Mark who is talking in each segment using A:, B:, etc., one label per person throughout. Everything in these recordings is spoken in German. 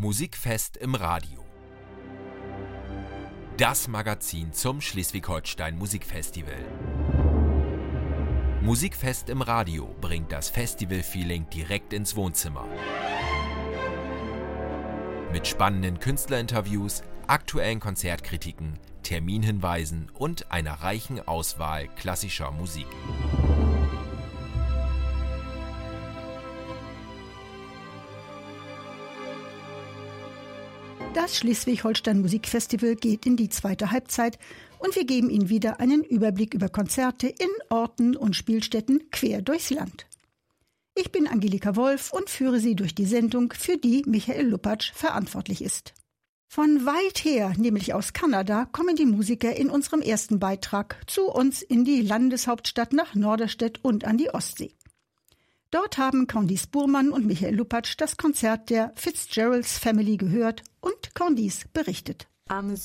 A: Musikfest im Radio. Das Magazin zum Schleswig-Holstein Musikfestival. Musikfest im Radio bringt das Festival-Feeling direkt ins Wohnzimmer. Mit spannenden Künstlerinterviews, aktuellen Konzertkritiken, Terminhinweisen und einer reichen Auswahl klassischer Musik.
B: Das Schleswig-Holstein Musikfestival geht in die zweite Halbzeit und wir geben Ihnen wieder einen Überblick über Konzerte in Orten und Spielstätten quer durchs Land. Ich bin Angelika Wolf und führe Sie durch die Sendung, für die Michael Lupatsch verantwortlich ist. Von weit her, nämlich aus Kanada, kommen die Musiker in unserem ersten Beitrag zu uns in die Landeshauptstadt nach Norderstedt und an die Ostsee. Dort haben Candice Burmann und Michael Lupatsch das Konzert der Fitzgerald's Family gehört und Candice berichtet.
C: Am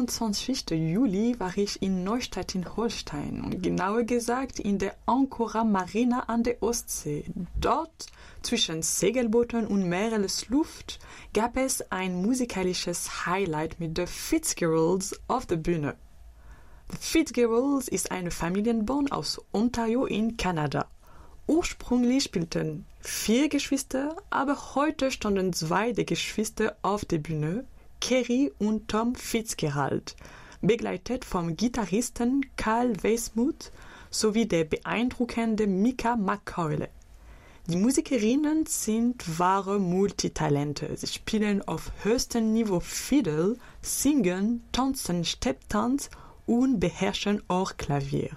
C: 27. Juli war ich in Neustadt in Holstein und genauer gesagt in der Ancora Marina an der Ostsee. Dort, zwischen Segelbooten und Meeresluft, gab es ein musikalisches Highlight mit The Fitzgeralds auf der Bühne. The Fitzgeralds ist eine Familienband aus Ontario in Kanada. Ursprünglich spielten 4 Geschwister, aber heute standen 2 der Geschwister auf der Bühne, Kerry und Tom Fitzgerald, begleitet vom Gitarristen Carl Weismuth sowie der beeindruckenden Mika McCauley. Die Musikerinnen sind wahre Multitalente. Sie spielen auf höchstem Niveau Fiddle, singen, tanzen Stepptanz und beherrschen auch Klavier.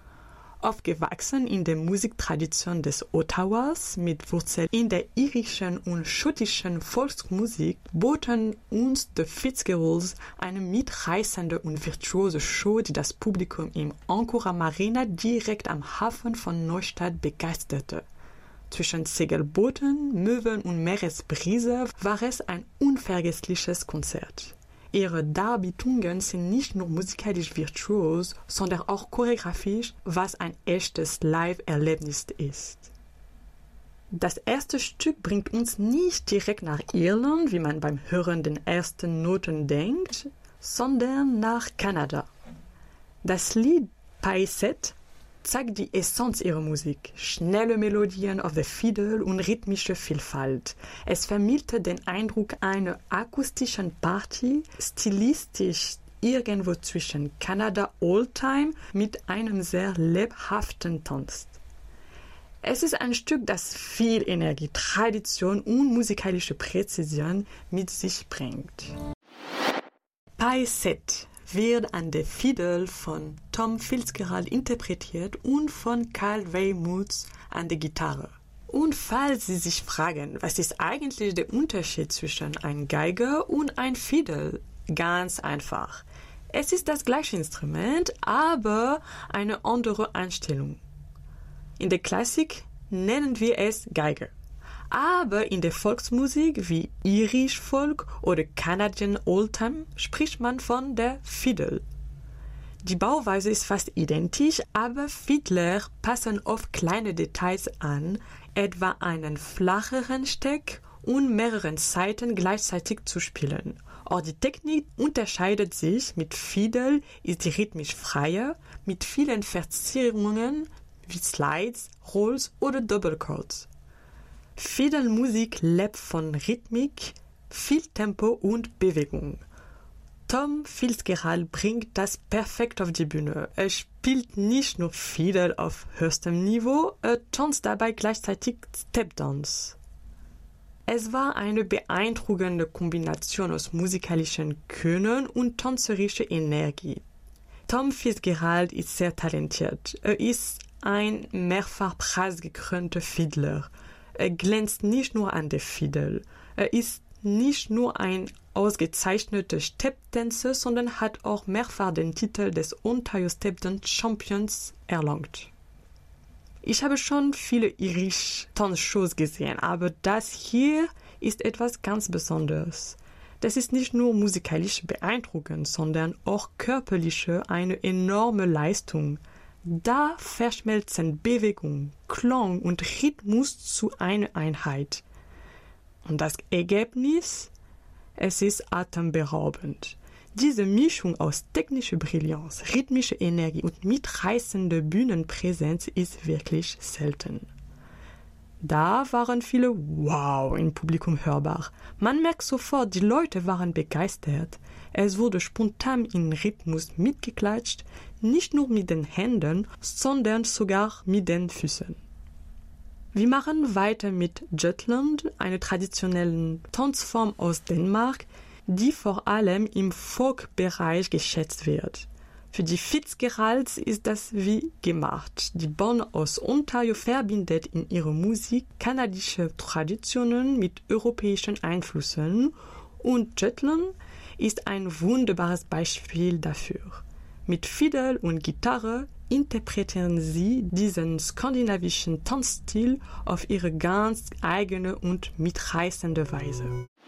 C: Aufgewachsen in der Musiktradition des Ottawas mit Wurzeln in der irischen und schottischen Volksmusik boten uns The Fitzgeralds eine mitreißende und virtuose Show, die das Publikum im Ancora Marina direkt am Hafen von Neustadt begeisterte. Zwischen Segelbooten, Möwen und Meeresbrise war es ein unvergessliches Konzert. Ihre Darbietungen sind nicht nur musikalisch virtuos, sondern auch choreografisch, was ein echtes Live-Erlebnis ist. Das erste Stück bringt uns nicht direkt nach Irland, wie man beim Hören den ersten Noten denkt, sondern nach Kanada. Das Lied Paisette zeigt die Essenz ihrer Musik, schnelle Melodien auf der Fiddle und rhythmische Vielfalt. Es vermittelte den Eindruck einer akustischen Party, stilistisch irgendwo zwischen Kanada Oldtime mit einem sehr lebhaften Tanz. Es ist ein Stück, das viel Energie, Tradition und musikalische Präzision mit sich bringt. Paisette wird an der Fiddle von Tom Fitzgerald interpretiert und von Carl Weismuth an der Gitarre. Und falls Sie sich fragen, was ist eigentlich der Unterschied zwischen einem Geiger und einem Fiddle? Ganz einfach. Es ist das gleiche Instrument, aber eine andere Einstellung. In der Klassik nennen wir es Geige. Aber in der Volksmusik wie Irish Folk oder Canadian Oldtime spricht man von der Fiddle. Die Bauweise ist fast identisch, aber Fiddler passen oft kleine Details an, etwa einen flacheren Steck und mehreren Saiten gleichzeitig zu spielen. Auch die Technik unterscheidet sich. Mit Fiddle ist die rhythmisch freier, mit vielen Verzierungen wie Slides, Rolls oder Double Chords. Fiddle-Musik lebt von Rhythmik, viel Tempo und Bewegung. Tom Fitzgerald bringt das perfekt auf die Bühne. Er spielt nicht nur Fiddle auf höchstem Niveau, er tanzt dabei gleichzeitig Stepdance. Es war eine beeindruckende Kombination aus musikalischem Können und tänzerischer Energie. Tom Fitzgerald ist sehr talentiert. Er ist ein mehrfach preisgekrönter Fiddler. Er glänzt nicht nur an der Fiddle. Er ist nicht nur ein ausgezeichneter Stepptänzer, sondern hat auch mehrfach den Titel des Ontario Stepdance Champions erlangt. Ich habe schon viele Irish-Tanzshows gesehen, aber das hier ist etwas ganz Besonderes. Das ist nicht nur musikalisch beeindruckend, sondern auch körperlich eine enorme Leistung. Da verschmelzen Bewegung, Klang und Rhythmus zu einer Einheit. Und das Ergebnis? Es ist atemberaubend. Diese Mischung aus technischer Brillanz, rhythmischer Energie und mitreißender Bühnenpräsenz ist wirklich selten. Da waren viele Wow im Publikum hörbar. Man merkt sofort, die Leute waren begeistert. Es wurde spontan in Rhythmus mitgeklatscht, nicht nur mit den Händen, sondern sogar mit den Füßen. Wir machen weiter mit Jutland, einer traditionellen Tanzform aus Dänemark, die vor allem im Folkbereich geschätzt wird. Für die Fitzgeralds ist das wie gemacht. Die Band aus Ontario verbindet in ihrer Musik kanadische Traditionen mit europäischen Einflüssen und Jutland ist ein wunderbares Beispiel dafür. Mit Fiddle und Gitarre interpretieren sie diesen skandinavischen Tanzstil auf ihre ganz eigene und mitreißende Weise.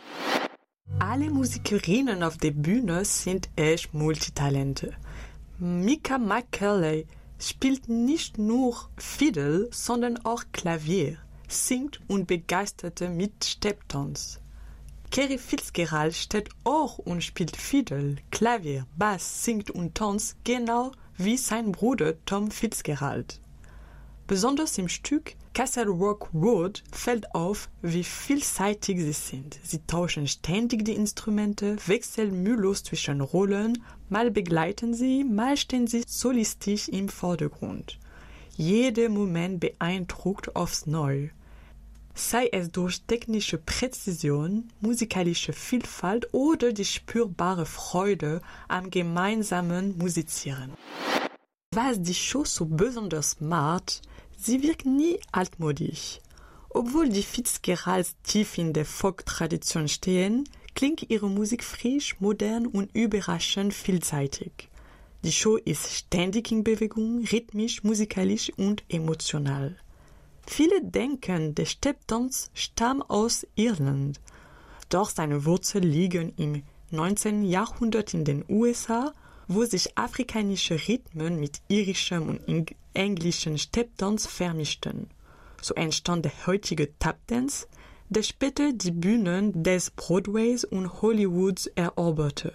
C: Alle Musikerinnen auf der Bühne sind echt Multitalente. Mika McCurley spielt nicht nur Fiddle, sondern auch Klavier, singt und begeisterte mit Stepptanz. Carrie Fitzgerald steht auch und spielt Fiddle, Klavier, Bass, singt und tanzt genau wie sein Bruder Tom Fitzgerald. Besonders im Stück Castle Rock Road fällt auf, wie vielseitig sie sind. Sie tauschen ständig die Instrumente, wechseln mühelos zwischen Rollen, mal begleiten sie, mal stehen sie solistisch im Vordergrund. Jeder Moment beeindruckt aufs Neue. Sei es durch technische Präzision, musikalische Vielfalt oder die spürbare Freude am gemeinsamen Musizieren. Was die Show so besonders macht, sie wirkt nie altmodisch. Obwohl die Fitzgeralds tief in der Folk-Tradition stehen, klingt ihre Musik frisch, modern und überraschend vielseitig. Die Show ist ständig in Bewegung, rhythmisch, musikalisch und emotional. Viele denken, der Stepptanz stammt aus Irland. Doch seine Wurzeln liegen im 19. Jahrhundert in den USA, wo sich afrikanische Rhythmen mit irischem und englischem Stepptanz vermischten. So entstand der heutige Tapdance, der später die Bühnen des Broadways und Hollywoods eroberte.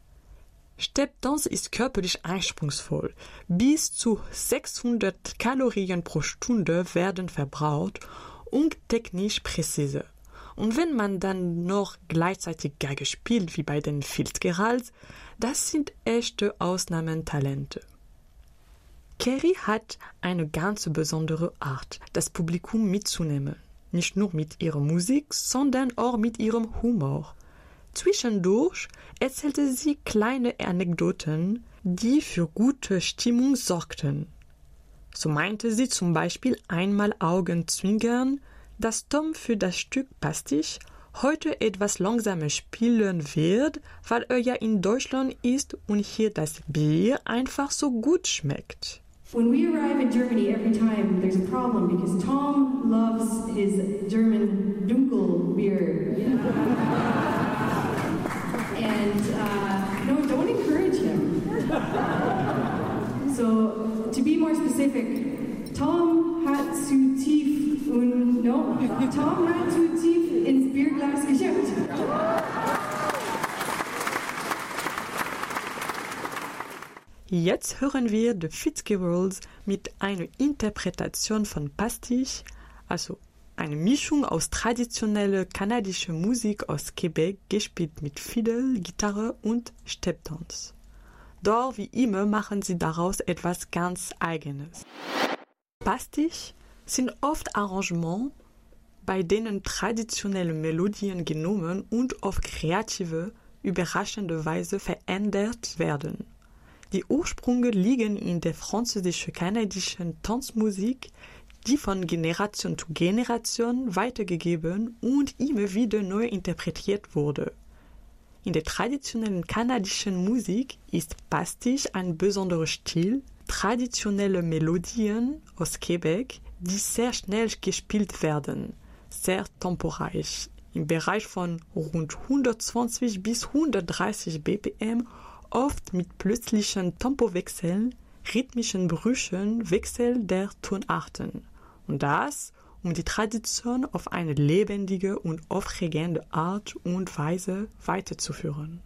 C: Stepptanz ist körperlich anspruchsvoll. Bis zu 600 Kalorien pro Stunde werden verbraucht und technisch präzise. Und wenn man dann noch gleichzeitig Geige spielt, wie bei den Fitzgeralds, das sind echte Ausnahmetalente. Carrie hat eine ganz besondere Art, das Publikum mitzunehmen. Nicht nur mit ihrer Musik, sondern auch mit ihrem Humor. Zwischendurch erzählte sie kleine Anekdoten, die für gute Stimmung sorgten. So meinte sie zum Beispiel einmal augenzwinkernd, dass Tom für das Stück Pastiche heute etwas langsamer spielen wird, weil er ja in Deutschland ist und hier das Bier einfach so gut schmeckt.
D: When we arrive in Germany, every time there's a problem because Tom loves his German Dunkel beer. And no, don't encourage him. So, to be more specific, Tom hat zu tief ins Bierglas geschippt.
C: Jetzt hören wir die Fitzgeralds mit einer Interpretation von Pastiche, also eine Mischung aus traditioneller kanadischer Musik aus Quebec, gespielt mit Fiddle, Gitarre und Stepptanz. Doch wie immer machen sie daraus etwas ganz Eigenes. Pastiche sind oft Arrangements, bei denen traditionelle Melodien genommen und auf kreative, überraschende Weise verändert werden. Die Ursprünge liegen in der französisch-kanadischen Tanzmusik, die von Generation zu Generation weitergegeben und immer wieder neu interpretiert wurde. In der traditionellen kanadischen Musik ist Pastiche ein besonderer Stil, traditionelle Melodien aus Quebec, die sehr schnell gespielt werden, sehr temporarisch, im Bereich von rund 120 bis 130 BPM, oft mit plötzlichen Tempowechseln, rhythmischen Brüchen, Wechsel der Tonarten. Und das, um die Tradition auf eine lebendige und aufregende Art und Weise weiterzuführen.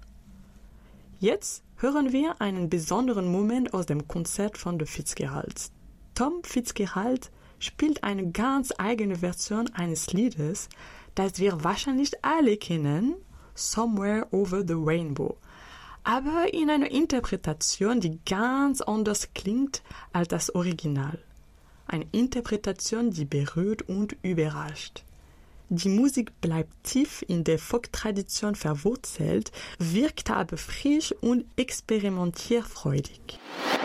C: Jetzt hören wir einen besonderen Moment aus dem Konzert von The Fitzgeralds. Tom Fitzgerald spielt eine ganz eigene Version eines Liedes, das wir wahrscheinlich alle kennen, Somewhere Over the Rainbow, aber in einer Interpretation, die ganz anders klingt als das Original. Eine Interpretation, die berührt und überrascht. Die Musik bleibt tief in der Folk-Tradition verwurzelt, wirkt aber frisch und experimentierfreudig.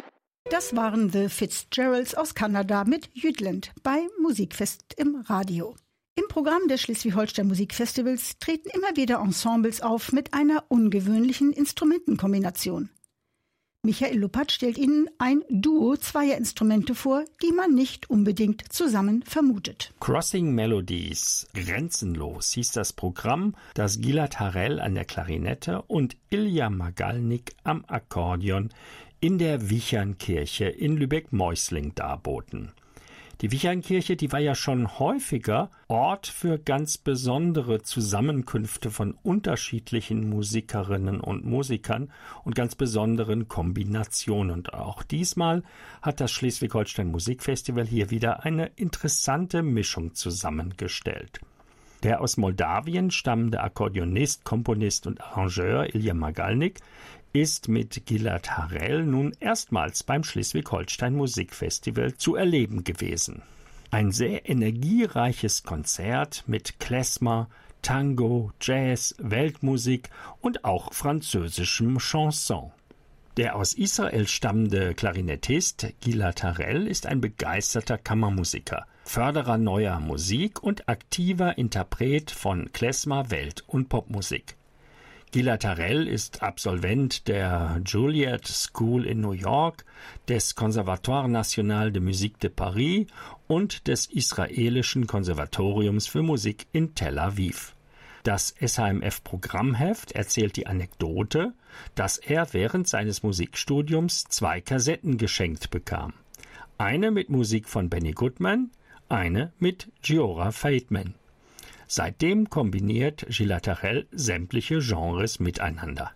B: Das waren The Fitzgeralds aus Kanada mit Jütland bei Musikfest im Radio. Im Programm des Schleswig-Holstein Musikfestivals treten immer wieder Ensembles auf mit einer ungewöhnlichen Instrumentenkombination. Michael Luppert stellt Ihnen ein Duo zweier Instrumente vor, die man nicht unbedingt zusammen vermutet.
E: Crossing Melodies, grenzenlos hieß das Programm, das Gilad Harel an der Klarinette und Ilja Magalnik am Akkordeon in der Wichernkirche in Lübeck-Meusling darboten. Die Wichernkirche, die war ja schon häufiger Ort für ganz besondere Zusammenkünfte von unterschiedlichen Musikerinnen und Musikern und ganz besonderen Kombinationen. Und auch diesmal hat das Schleswig-Holstein Musikfestival hier wieder eine interessante Mischung zusammengestellt. Der aus Moldawien stammende Akkordeonist, Komponist und Arrangeur Ilja Magalnik ist mit Gilad Harel nun erstmals beim Schleswig-Holstein Musikfestival zu erleben gewesen. Ein sehr energiereiches Konzert mit Klezmer, Tango, Jazz, Weltmusik und auch französischem Chanson. Der aus Israel stammende Klarinettist Gilad Harel ist ein begeisterter Kammermusiker, Förderer neuer Musik und aktiver Interpret von Klezmer, Welt- und Popmusik. Gilad Harel ist Absolvent der Juilliard School in New York, des Conservatoire National de Musique de Paris und des israelischen Konservatoriums für Musik in Tel Aviv. Das SHMF-Programmheft erzählt die Anekdote, dass er während seines Musikstudiums 2 Kassetten geschenkt bekam. Eine mit Musik von Benny Goodman, eine mit Giora Feidman. Seitdem kombiniert Gilad Harel sämtliche Genres miteinander.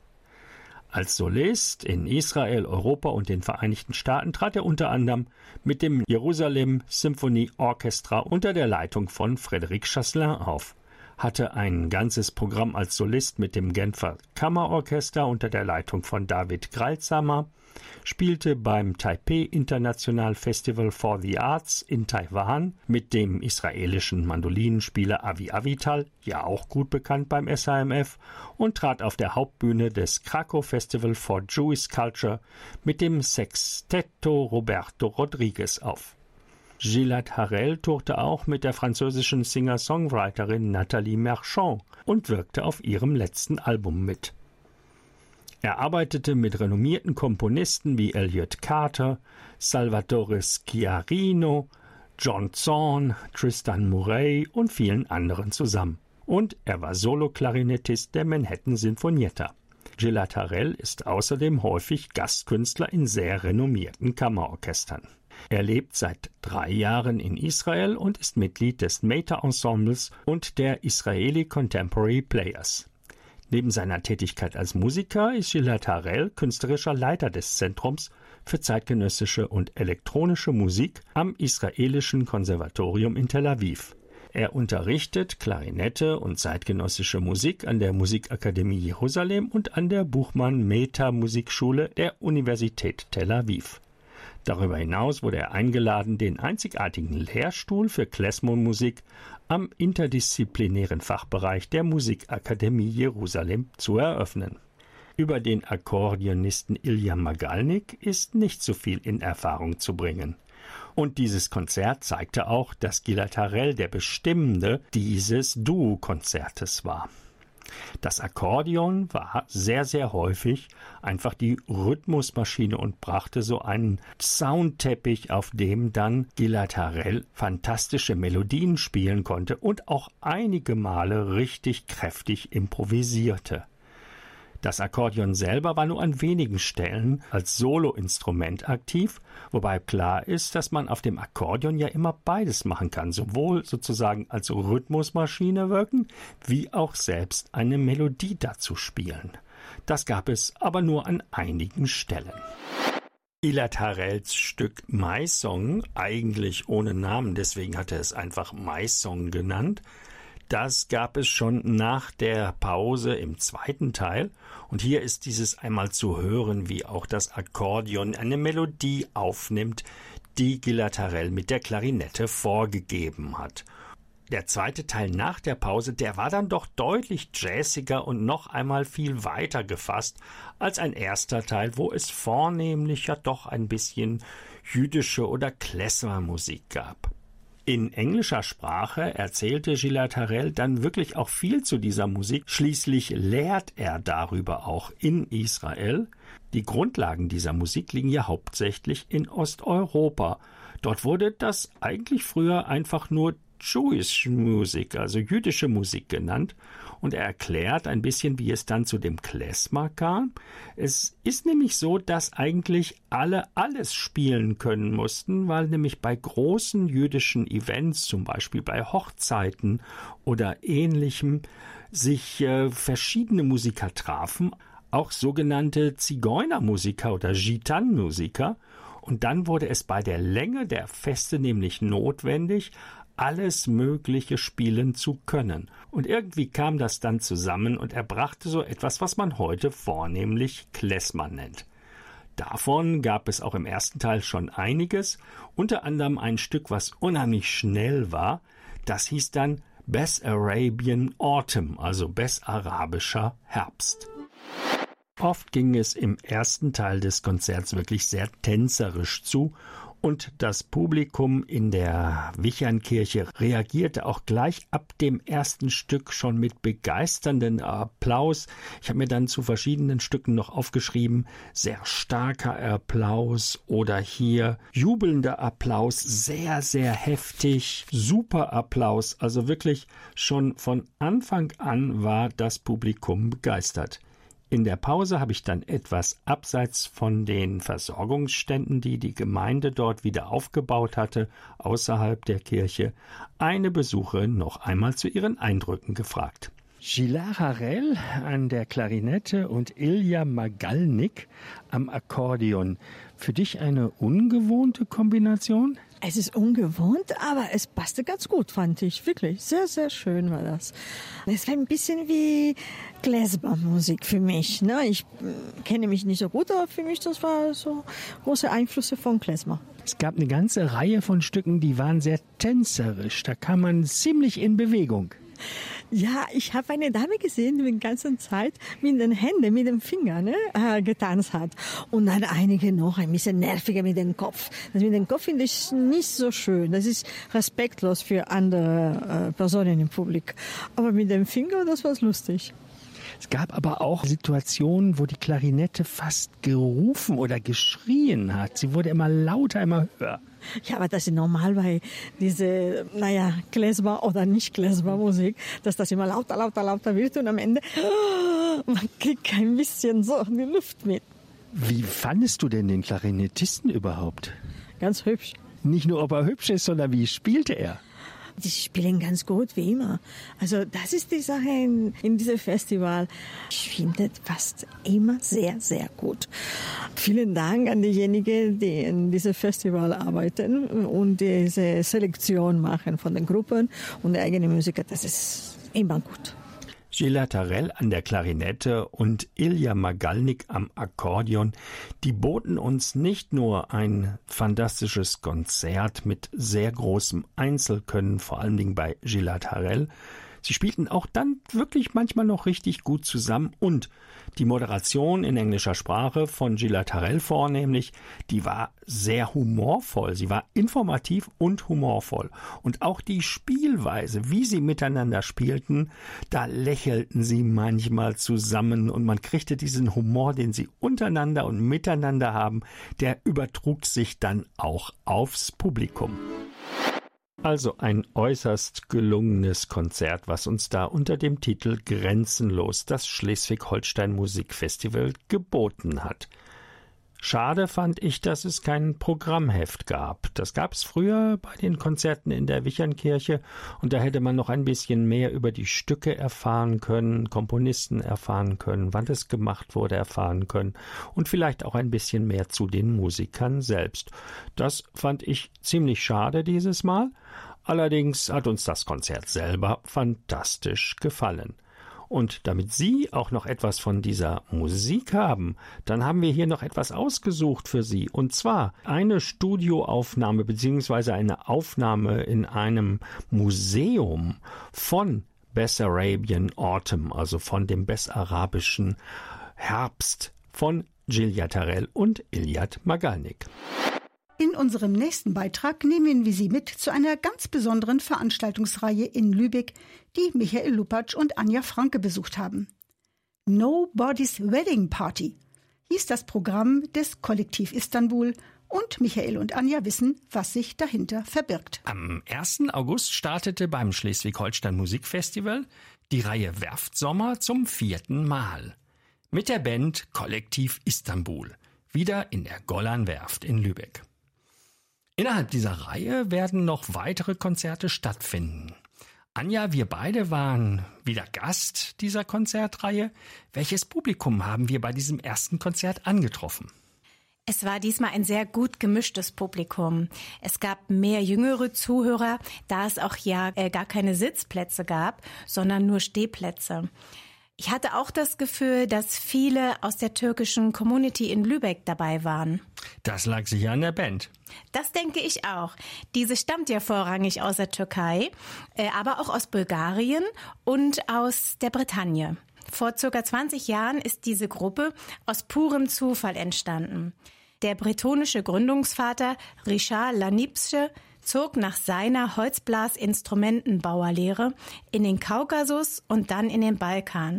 E: Als Solist in Israel, Europa und den Vereinigten Staaten trat er unter anderem mit dem Jerusalem Symphony Orchestra unter der Leitung von Frédéric Chasselin auf, hatte ein ganzes Programm als Solist mit dem Genfer Kammerorchester unter der Leitung von David Greilsamer, spielte beim Taipei International Festival for the Arts in Taiwan mit dem israelischen Mandolinenspieler Avi Avital, ja auch gut bekannt beim SHMF, und trat auf der Hauptbühne des Krakow Festival for Jewish Culture mit dem Sextetto Roberto Rodriguez auf. Gilad Harel tourte auch mit der französischen Singer-Songwriterin Nathalie Merchant und wirkte auf ihrem letzten Album mit. Er arbeitete mit renommierten Komponisten wie Elliott Carter, Salvatore Schiarino, John Zorn, Tristan Murray und vielen anderen zusammen. Und er war Soloklarinettist der Manhattan Sinfonietta. Gilad Harel ist außerdem häufig Gastkünstler in sehr renommierten Kammerorchestern. Er lebt seit 3 Jahren in Israel und ist Mitglied des Meta Ensembles und der Israeli Contemporary Players. Neben seiner Tätigkeit als Musiker ist Gilad Harel künstlerischer Leiter des Zentrums für zeitgenössische und elektronische Musik am Israelischen Konservatorium in Tel Aviv. Er unterrichtet Klarinette und zeitgenössische Musik an der Musikakademie Jerusalem und an der Buchmann-Meta-Musikschule der Universität Tel Aviv. Darüber hinaus wurde er eingeladen, den einzigartigen Lehrstuhl für Klezmer-Musik am interdisziplinären Fachbereich der Musikakademie Jerusalem zu eröffnen. Über den Akkordeonisten Ilja Magalnik ist nicht so viel in Erfahrung zu bringen. Und dieses Konzert zeigte auch, dass Gilad Harel der Bestimmende dieses Duo-Konzertes war. Das Akkordeon war sehr, sehr häufig einfach die Rhythmusmaschine und brachte so einen Soundteppich, auf dem dann Gilad Harel fantastische Melodien spielen konnte und auch einige Male richtig kräftig improvisierte. Das Akkordeon selber war nur an wenigen Stellen als Soloinstrument aktiv, wobei klar ist, dass man auf dem Akkordeon ja immer beides machen kann, sowohl sozusagen als Rhythmusmaschine wirken, wie auch selbst eine Melodie dazu spielen. Das gab es aber nur an einigen Stellen. Gilad Harels Stück Maisong, eigentlich ohne Namen, deswegen hat er es einfach Maisong genannt, das gab es schon nach der Pause im zweiten Teil. Und hier ist dieses einmal zu hören, wie auch das Akkordeon eine Melodie aufnimmt, die Gilad Harel mit der Klarinette vorgegeben hat. Der zweite Teil nach der Pause, der war dann doch deutlich jazziger und noch einmal viel weiter gefasst als ein erster Teil, wo es vornehmlich ja doch ein bisschen jüdische oder Klezmer-Musik gab. In englischer Sprache erzählte Gilad Harel dann wirklich auch viel zu dieser Musik. Schließlich lehrt er darüber auch in Israel. Die Grundlagen dieser Musik liegen ja hauptsächlich in Osteuropa. Dort wurde das eigentlich früher einfach nur Jewish Music, also jüdische Musik genannt. Und er erklärt ein bisschen, wie es dann zu dem Klezmer kam. Es ist nämlich so, dass eigentlich alle alles spielen können mussten, weil nämlich bei großen jüdischen Events, zum Beispiel bei Hochzeiten oder Ähnlichem, sich verschiedene Musiker trafen, auch sogenannte Zigeunermusiker oder Gitan-Musiker. Und dann wurde es bei der Länge der Feste nämlich notwendig, alles Mögliche spielen zu können. Und irgendwie kam das dann zusammen und er brachte so etwas, was man heute vornehmlich Klezmer nennt. Davon gab es auch im ersten Teil schon einiges, unter anderem ein Stück, was unheimlich schnell war. Das hieß dann Bess-Arabian Autumn, also bessarabischer Herbst. Oft ging es im ersten Teil des Konzerts wirklich sehr tänzerisch zu und das Publikum in der Wichernkirche reagierte auch gleich ab dem ersten Stück schon mit begeisterndem Applaus. Ich habe mir dann zu verschiedenen Stücken noch aufgeschrieben, sehr starker Applaus oder hier jubelnder Applaus, sehr, sehr heftig, super Applaus. Also wirklich schon von Anfang an war das Publikum begeistert. In der Pause habe ich dann etwas abseits von den Versorgungsständen, die die Gemeinde dort wieder aufgebaut hatte, außerhalb der Kirche, eine Besucherin noch einmal zu ihren Eindrücken gefragt. Gilad Harel an der Klarinette und Ilja Magalnik am Akkordeon. Für dich eine ungewohnte Kombination?
F: Es ist ungewohnt, aber es passte ganz gut, fand ich. Wirklich, sehr, sehr schön war das. Es war ein bisschen wie Klezmer-Musik für mich. Ne? Ich kenne mich nicht so gut, aber für mich das war so große Einflüsse von Klezmer.
E: Es gab eine ganze Reihe von Stücken, die waren sehr tänzerisch. Da kam man ziemlich in Bewegung.
F: Ja, ich habe eine Dame gesehen, die die ganze Zeit mit den Händen, mit dem Finger getanzt hat. Und dann einige noch ein bisschen nerviger mit dem Kopf. Das mit dem Kopf finde ich nicht so schön. Das ist respektlos für andere Personen im Publikum. Aber mit dem Finger, das war lustig.
E: Es gab aber auch Situationen, wo die Klarinette fast gerufen oder geschrien hat. Sie wurde immer lauter, immer höher.
F: Ja, aber das ist normal bei diese, Klezmer oder nicht Klezmer Musik, dass das immer lauter wird und am Ende man kriegt ein bisschen so die Luft mit.
E: Wie fandest du denn den Klarinettisten überhaupt?
F: Ganz hübsch.
E: Nicht nur, ob er hübsch ist, sondern wie spielte er?
F: Die spielen ganz gut, wie immer. Also das ist die Sache in diesem Festival. Ich finde fast immer sehr, sehr gut. Vielen Dank an diejenigen, die in diesem Festival arbeiten und diese Selektion machen von den Gruppen und der eigenen Musiker. Das ist immer gut.
E: Gilad Harel an der Klarinette und Ilja Magalnik am Akkordeon, die boten uns nicht nur ein fantastisches Konzert mit sehr großem Einzelkönnen, vor allen Dingen bei Gilad Harel. Sie spielten auch dann wirklich manchmal noch richtig gut zusammen und die Moderation in englischer Sprache von Gilad Harel vornehmlich, die war sehr humorvoll. Sie war informativ und humorvoll. Und auch die Spielweise, wie sie miteinander spielten, da lächelten sie manchmal zusammen und man kriegte diesen Humor, den sie untereinander und miteinander haben, der übertrug sich dann auch aufs Publikum. Also ein äußerst gelungenes Konzert, was uns da unter dem Titel Grenzenlos das Schleswig-Holstein Musikfestival geboten hat. Schade fand ich, dass es kein Programmheft gab. Das gab es früher bei den Konzerten in der Wichernkirche und da hätte man noch ein bisschen mehr über die Stücke erfahren können, Komponisten erfahren können, wann es gemacht wurde erfahren können und vielleicht auch ein bisschen mehr zu den Musikern selbst. Das fand ich ziemlich schade dieses Mal. Allerdings hat uns das Konzert selber fantastisch gefallen. Und damit Sie auch noch etwas von dieser Musik haben, dann haben wir hier noch etwas ausgesucht für Sie. Und zwar eine Studioaufnahme bzw. eine Aufnahme in einem Museum von Bessarabian Autumn, also von dem bessarabischen Herbst von Gilja Tarell und Iliad Magalnik.
B: In unserem nächsten Beitrag nehmen wir Sie mit zu einer ganz besonderen Veranstaltungsreihe in Lübeck, die Michael Lupatsch und Anja Franke besucht haben. Nobody's Wedding Party hieß das Programm des Kollektiv Istanbul und Michael und Anja wissen, was sich dahinter verbirgt.
E: Am 1. August startete beim Schleswig-Holstein Musikfestival die Reihe Werftsommer zum 4. Mal. Mit der Band Kollektiv Istanbul, wieder in der Golan-Werft in Lübeck. Innerhalb dieser Reihe werden noch weitere Konzerte stattfinden. Anja, wir beide waren wieder Gast dieser Konzertreihe. Welches Publikum haben wir bei diesem ersten Konzert angetroffen?
G: Es war diesmal ein sehr gut gemischtes Publikum. Es gab mehr jüngere Zuhörer, da es auch gar keine Sitzplätze gab, sondern nur Stehplätze. Ich hatte auch das Gefühl, dass viele aus der türkischen Community in Lübeck dabei waren.
E: Das lag sicher an der Band.
G: Das denke ich auch. Diese stammt ja vorrangig aus der Türkei, aber auch aus Bulgarien und aus der Bretagne. Vor ca. 20 Jahren ist diese Gruppe aus purem Zufall entstanden. Der bretonische Gründungsvater Richard Lanipsche zog nach seiner Holzblasinstrumentenbauerlehre in den Kaukasus und dann in den Balkan.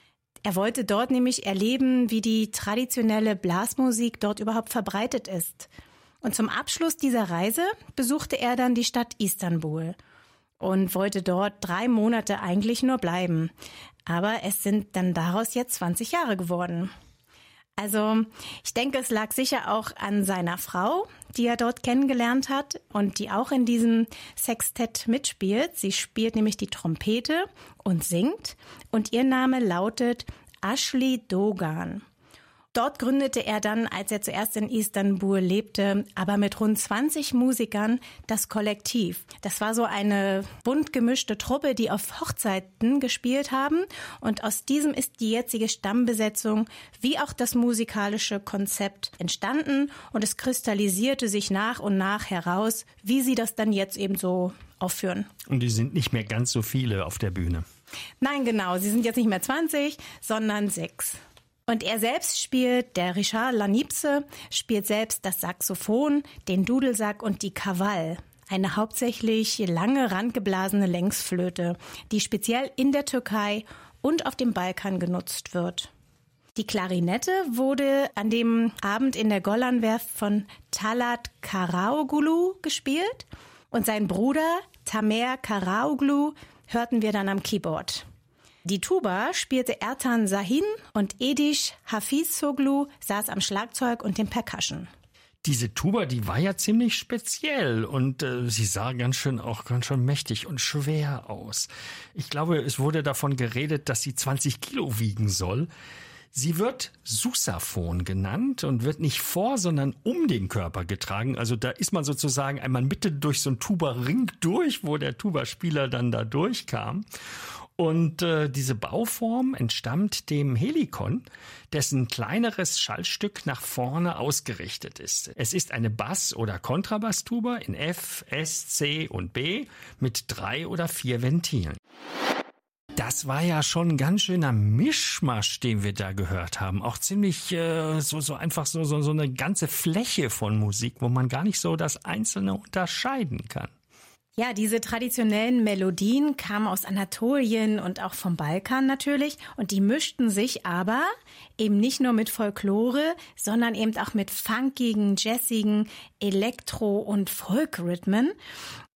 G: Er wollte dort nämlich erleben, wie die traditionelle Blasmusik dort überhaupt verbreitet ist. Und zum Abschluss dieser Reise besuchte er dann die Stadt Istanbul und wollte dort 3 Monate eigentlich nur bleiben. Aber es sind dann daraus jetzt 20 Jahre geworden. Also ich denke, es lag sicher auch an seiner Frau, die er dort kennengelernt hat und die auch in diesem Sextett mitspielt. Sie spielt nämlich die Trompete und singt und ihr Name lautet Ashley Dogan. Dort gründete er dann, als er zuerst in Istanbul lebte, aber mit rund 20 Musikern, das Kollektiv. Das war so eine bunt gemischte Truppe, die auf Hochzeiten gespielt haben. Und aus diesem ist die jetzige Stammbesetzung wie auch das musikalische Konzept entstanden. Und es kristallisierte sich nach und nach heraus, wie sie das dann jetzt eben so aufführen.
E: Und die sind nicht mehr ganz so viele auf der Bühne.
G: Nein, genau. Sie sind jetzt nicht mehr 20, sondern 6. Und er selbst spielt, der Richard Lanipse, spielt selbst das Saxophon, den Dudelsack und die Kavall, eine hauptsächlich lange randgeblasene Längsflöte, die speziell in der Türkei und auf dem Balkan genutzt wird. Die Klarinette wurde an dem Abend in der Golan-Werft von Talat Karaoglu gespielt und sein Bruder Tamer Karaoglu hörten wir dann am Keyboard. Die Tuba spielte Ertan Sahin und Ediş Hafizoglu saß am Schlagzeug und dem Percussion.
E: Diese Tuba, die war ja ziemlich speziell und sie sah ganz schön mächtig und schwer aus. Ich glaube, es wurde davon geredet, dass sie 20 Kilo wiegen soll. Sie wird Sousaphon genannt und wird nicht vor, sondern um den Körper getragen. Also da ist man sozusagen einmal Mitte durch so einen Tuba-Ring durch, wo der Tubaspieler dann da durchkam. Und diese Bauform entstammt dem Helikon, dessen kleineres Schallstück nach vorne ausgerichtet ist. Es ist eine Bass- oder Kontrabasstuba in F, S, C und B mit 3 oder 4 Ventilen. Das war ja schon ein ganz schöner Mischmasch, den wir da gehört haben. Auch ziemlich so eine ganze Fläche von Musik, wo man gar nicht so das Einzelne unterscheiden kann.
G: Ja, diese traditionellen Melodien kamen aus Anatolien und auch vom Balkan natürlich und die mischten sich aber eben nicht nur mit Folklore, sondern eben auch mit funkigen, jazzigen Elektro- und Folkrhythmen.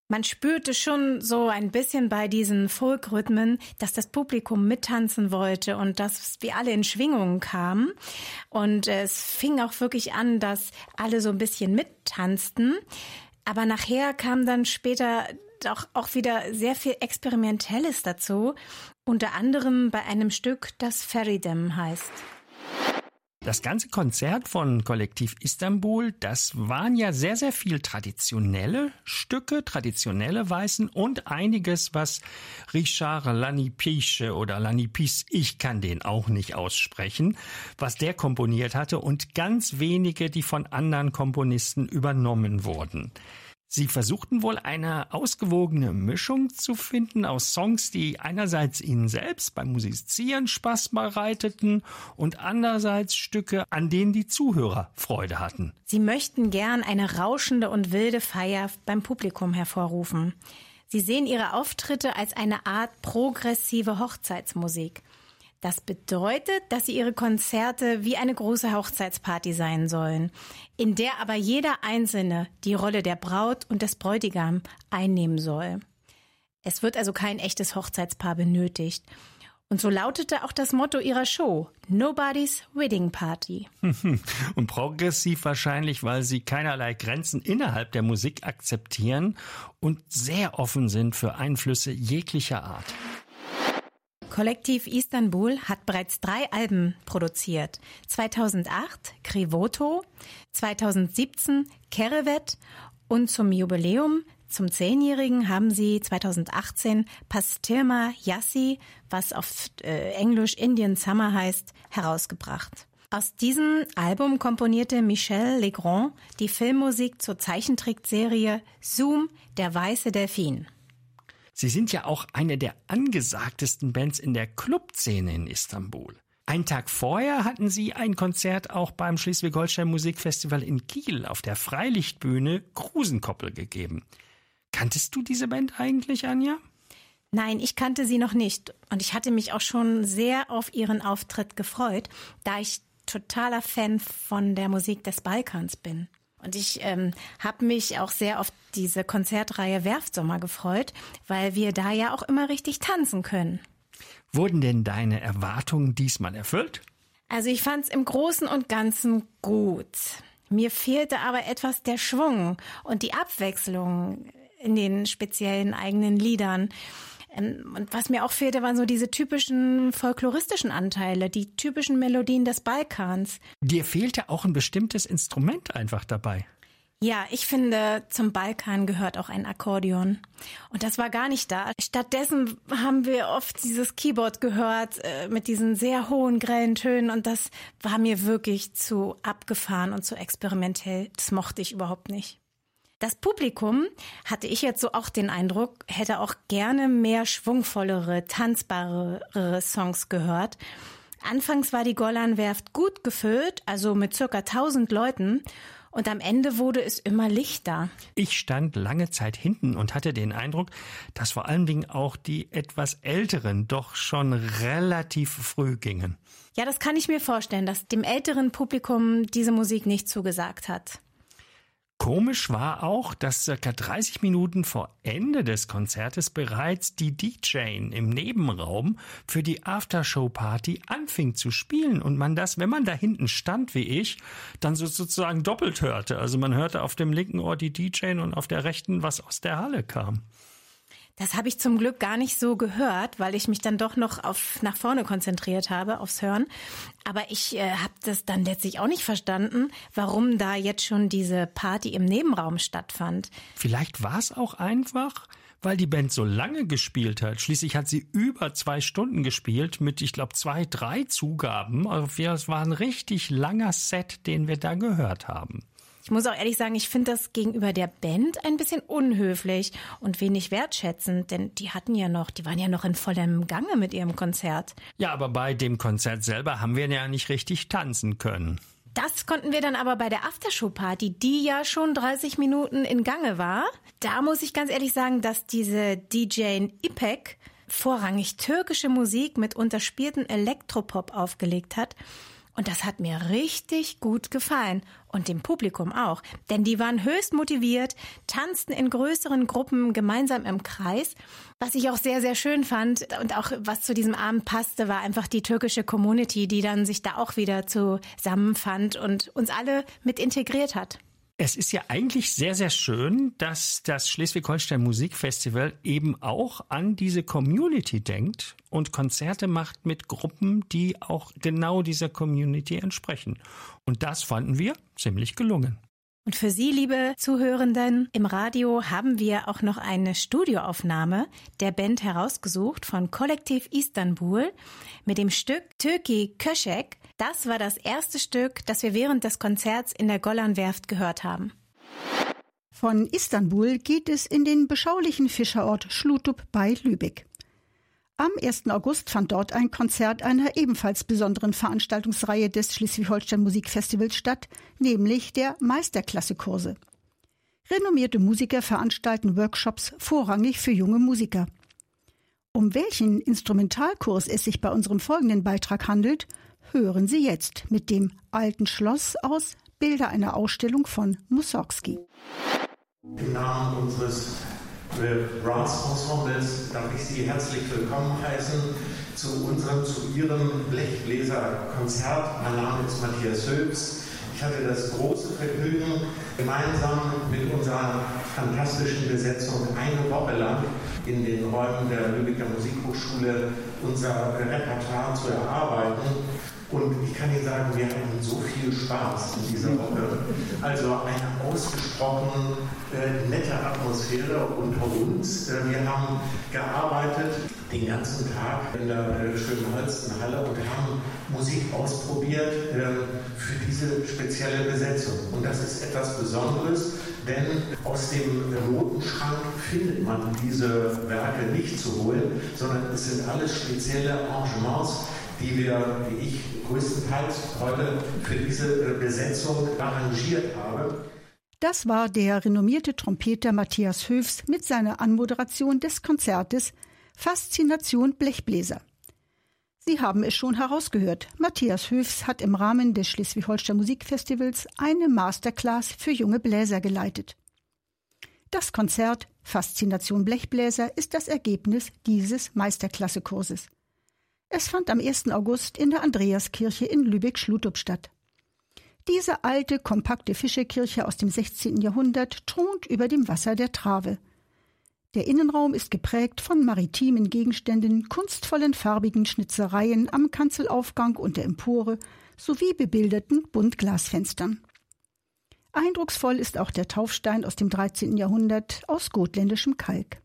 G: Man spürte schon so ein bisschen bei diesen Folkrhythmen, dass das Publikum mittanzen wollte und dass wir alle in Schwingungen kamen. Und es fing auch wirklich an, dass alle so ein bisschen mittanzten. Aber nachher kam dann später doch auch wieder sehr viel Experimentelles dazu. Unter anderem bei einem Stück, das Feridem heißt.
E: Das ganze Konzert von Kollektiv Istanbul, das waren ja sehr, sehr viel traditionelle Stücke, traditionelle Weisen und einiges, was Richard Lanipice oder Lanipis, ich kann den auch nicht aussprechen, was der komponiert hatte und ganz wenige, die von anderen Komponisten übernommen wurden. Sie versuchten wohl eine ausgewogene Mischung zu finden aus Songs, die einerseits ihnen selbst beim Musizieren Spaß bereiteten und andererseits Stücke, an denen die Zuhörer Freude hatten.
G: Sie möchten gern eine rauschende und wilde Feier beim Publikum hervorrufen. Sie sehen ihre Auftritte als eine Art progressive Hochzeitsmusik. Das bedeutet, dass sie ihre Konzerte wie eine große Hochzeitsparty sein sollen, in der aber jeder Einzelne die Rolle der Braut und des Bräutigams einnehmen soll. Es wird also kein echtes Hochzeitspaar benötigt. Und so lautete auch das Motto ihrer Show, Nobody's Wedding Party.
E: Und progressiv wahrscheinlich, weil sie keinerlei Grenzen innerhalb der Musik akzeptieren und sehr offen sind für Einflüsse jeglicher Art.
G: Kollektiv Istanbul hat bereits 3 Alben produziert. 2008 Krivoto, 2017 Kerevet und zum Jubiläum, zum 10-Jährigen, haben sie 2018 Pastirma Yassi, was auf Englisch Indian Summer heißt, herausgebracht. Aus diesem Album komponierte Michel Legrand die Filmmusik zur Zeichentrickserie Zoom, der weiße Delfin.
E: Sie sind ja auch eine der angesagtesten Bands in der Clubszene in Istanbul. Einen Tag vorher hatten sie ein Konzert auch beim Schleswig-Holstein Musikfestival in Kiel auf der Freilichtbühne Krusenkoppel gegeben. Kanntest du diese Band eigentlich, Anja?
G: Nein, ich kannte sie noch nicht. Und ich hatte mich auch schon sehr auf ihren Auftritt gefreut, da ich totaler Fan von der Musik des Balkans bin. Und ich habe mich auch sehr auf diese Konzertreihe Werftsommer gefreut, weil wir da ja auch immer richtig tanzen können.
E: Wurden denn deine Erwartungen diesmal erfüllt?
G: Also ich fand es im Großen und Ganzen gut. Mir fehlte aber etwas der Schwung und die Abwechslung in den speziellen eigenen Liedern. Und was mir auch fehlte, waren so diese typischen folkloristischen Anteile, die typischen Melodien des Balkans.
E: Dir fehlte auch ein bestimmtes Instrument einfach dabei.
G: Ja, ich finde, zum Balkan gehört auch ein Akkordeon. Und das war gar nicht da. Stattdessen haben wir oft dieses Keyboard gehört mit diesen sehr hohen, grellen Tönen. Und das war mir wirklich zu abgefahren und zu experimentell. Das mochte ich überhaupt nicht. Das Publikum, hatte ich jetzt so auch den Eindruck, hätte auch gerne mehr schwungvollere, tanzbarere Songs gehört. Anfangs war die Golan-Werft gut gefüllt, also mit ca. 1000 Leuten. Und am Ende wurde es immer lichter.
E: Ich stand lange Zeit hinten und hatte den Eindruck, dass vor allen Dingen auch die etwas Älteren doch schon relativ früh gingen.
G: Ja, das kann ich mir vorstellen, dass dem älteren Publikum diese Musik nicht zugesagt hat.
E: Komisch war auch, dass ca. 30 Minuten vor Ende des Konzertes bereits die DJ im Nebenraum für die Aftershow-Party anfing zu spielen und man das, wenn man da hinten stand wie ich, dann sozusagen doppelt hörte. Also man hörte auf dem linken Ohr die DJ und auf der rechten, was aus der Halle kam.
G: Das habe ich zum Glück gar nicht so gehört, weil ich mich dann doch noch nach vorne konzentriert habe, aufs Hören. Aber ich habe das dann letztlich auch nicht verstanden, warum da jetzt schon diese Party im Nebenraum stattfand.
E: Vielleicht war es auch einfach, weil die Band so lange gespielt hat. Schließlich hat sie über 2 Stunden gespielt mit, ich glaube, 2, 3 Zugaben. Also es war ein richtig langer Set, den wir da gehört haben.
G: Ich muss auch ehrlich sagen, ich finde das gegenüber der Band ein bisschen unhöflich und wenig wertschätzend, denn die waren ja noch in vollem Gange mit ihrem Konzert.
E: Ja, aber bei dem Konzert selber haben wir ja nicht richtig tanzen können.
G: Das konnten wir dann aber bei der Aftershow-Party, die ja schon 30 Minuten in Gange war. Da muss ich ganz ehrlich sagen, dass diese DJ Ipek vorrangig türkische Musik mit unterspielten Elektropop aufgelegt hat. Und das hat mir richtig gut gefallen und dem Publikum auch, denn die waren höchst motiviert, tanzten in größeren Gruppen gemeinsam im Kreis. Was ich auch sehr, sehr schön fand und auch was zu diesem Abend passte, war einfach die türkische Community, die dann sich da auch wieder zusammenfand und uns alle mit integriert hat.
E: Es ist ja eigentlich sehr, sehr schön, dass das Schleswig-Holstein Musikfestival eben auch an diese Community denkt und Konzerte macht mit Gruppen, die auch genau dieser Community entsprechen. Und das fanden wir ziemlich gelungen.
G: Und für Sie, liebe Zuhörenden, im Radio haben wir auch noch eine Studioaufnahme der Band herausgesucht von Kollektiv Istanbul mit dem Stück Türki Köşek. Das war das erste Stück, das wir während des Konzerts in der Golan-Werft gehört haben.
B: Von Istanbul geht es in den beschaulichen Fischerort Schlüttup bei Lübeck. Am 1. August fand dort ein Konzert einer ebenfalls besonderen Veranstaltungsreihe des Schleswig-Holstein Musikfestivals statt, nämlich der Meisterklasse-Kurse. Renommierte Musiker veranstalten Workshops vorrangig für junge Musiker. Um welchen Instrumentalkurs es sich bei unserem folgenden Beitrag handelt, hören Sie jetzt mit dem Alten Schloss aus Bilder einer Ausstellung von Mussorgsky.
H: Im Namen unseres Brass-Ensembles darf ich Sie herzlich willkommen heißen zu Ihrem Blechbläser-Konzert. Mein Name ist Matthias Höchst. Ich hatte das große Vergnügen, gemeinsam mit unserer fantastischen Besetzung eine Woche lang in den Räumen der Lübecker Musikhochschule unser Repertoire zu erarbeiten. Und ich kann Ihnen sagen, wir hatten so viel Spaß in dieser Woche. Also eine ausgesprochen nette Atmosphäre unter uns. Wir haben gearbeitet den ganzen Tag in der schönen Holstenhalle und haben Musik ausprobiert für diese spezielle Besetzung. Und das ist etwas Besonderes, denn aus dem Notenschrank findet man diese Werke nicht zu holen, sondern es sind alles spezielle Arrangements, die wir, wie ich, größtenteils heute für diese Besetzung arrangiert habe.
B: Das war der renommierte Trompeter Matthias Höchst mit seiner Anmoderation des Konzertes Faszination Blechbläser. Sie haben es schon herausgehört, Matthias Höchst hat im Rahmen des Schleswig-Holstein Musikfestivals eine Masterclass für junge Bläser geleitet. Das Konzert Faszination Blechbläser ist das Ergebnis dieses Meisterklassekurses. Es fand am 1. August in der Andreaskirche in Lübeck-Schlüttup statt. Diese alte, kompakte Fischerkirche aus dem 16. Jahrhundert thront über dem Wasser der Trave. Der Innenraum ist geprägt von maritimen Gegenständen, kunstvollen farbigen Schnitzereien am Kanzelaufgang und der Empore sowie bebilderten Buntglasfenstern. Eindrucksvoll ist auch der Taufstein aus dem 13. Jahrhundert aus gottländischem Kalk.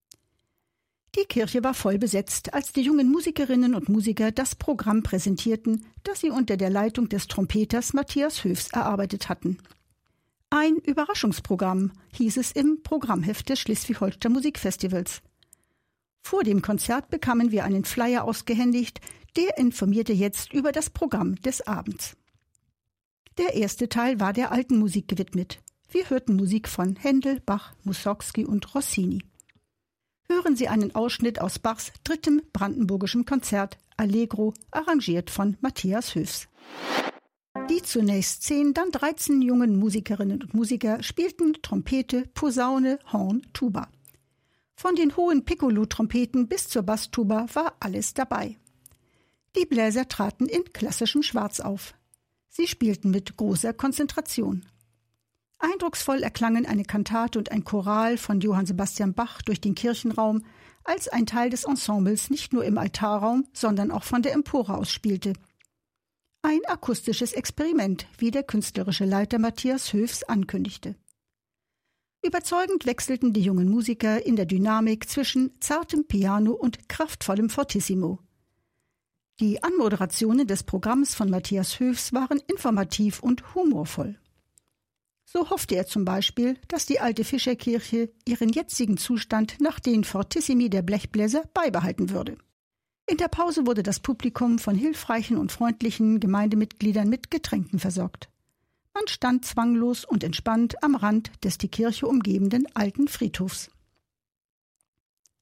B: Die Kirche war voll besetzt, als die jungen Musikerinnen und Musiker das Programm präsentierten, das sie unter der Leitung des Trompeters Matthias Höchst erarbeitet hatten. Ein Überraschungsprogramm, hieß es im Programmheft des Schleswig-Holstein Musikfestivals. Vor dem Konzert bekamen wir einen Flyer ausgehändigt, der informierte jetzt über das Programm des Abends. Der erste Teil war der alten Musik gewidmet. Wir hörten Musik von Händel, Bach, Mussorgsky und Rossini. Hören Sie einen Ausschnitt aus Bachs 3. brandenburgischem Konzert Allegro, arrangiert von Matthias Höchst. Die zunächst 10, dann 13 jungen Musikerinnen und Musiker spielten Trompete, Posaune, Horn, Tuba. Von den hohen Piccolo-Trompeten bis zur Basstuba war alles dabei. Die Bläser traten in klassischem Schwarz auf. Sie spielten mit großer Konzentration. Eindrucksvoll erklangen eine Kantate und ein Choral von Johann Sebastian Bach durch den Kirchenraum, als ein Teil des Ensembles nicht nur im Altarraum, sondern auch von der Empore aus spielte. Ein akustisches Experiment, wie der künstlerische Leiter Matthias Höchst ankündigte. Überzeugend wechselten die jungen Musiker in der Dynamik zwischen zartem Piano und kraftvollem Fortissimo. Die Anmoderationen des Programms von Matthias Höchst waren informativ und humorvoll. So hoffte er zum Beispiel, dass die alte Fischerkirche ihren jetzigen Zustand nach den Fortissimi der Blechbläser beibehalten würde. In der Pause wurde das Publikum von hilfreichen und freundlichen Gemeindemitgliedern mit Getränken versorgt. Man stand zwanglos und entspannt am Rand des die Kirche umgebenden alten Friedhofs.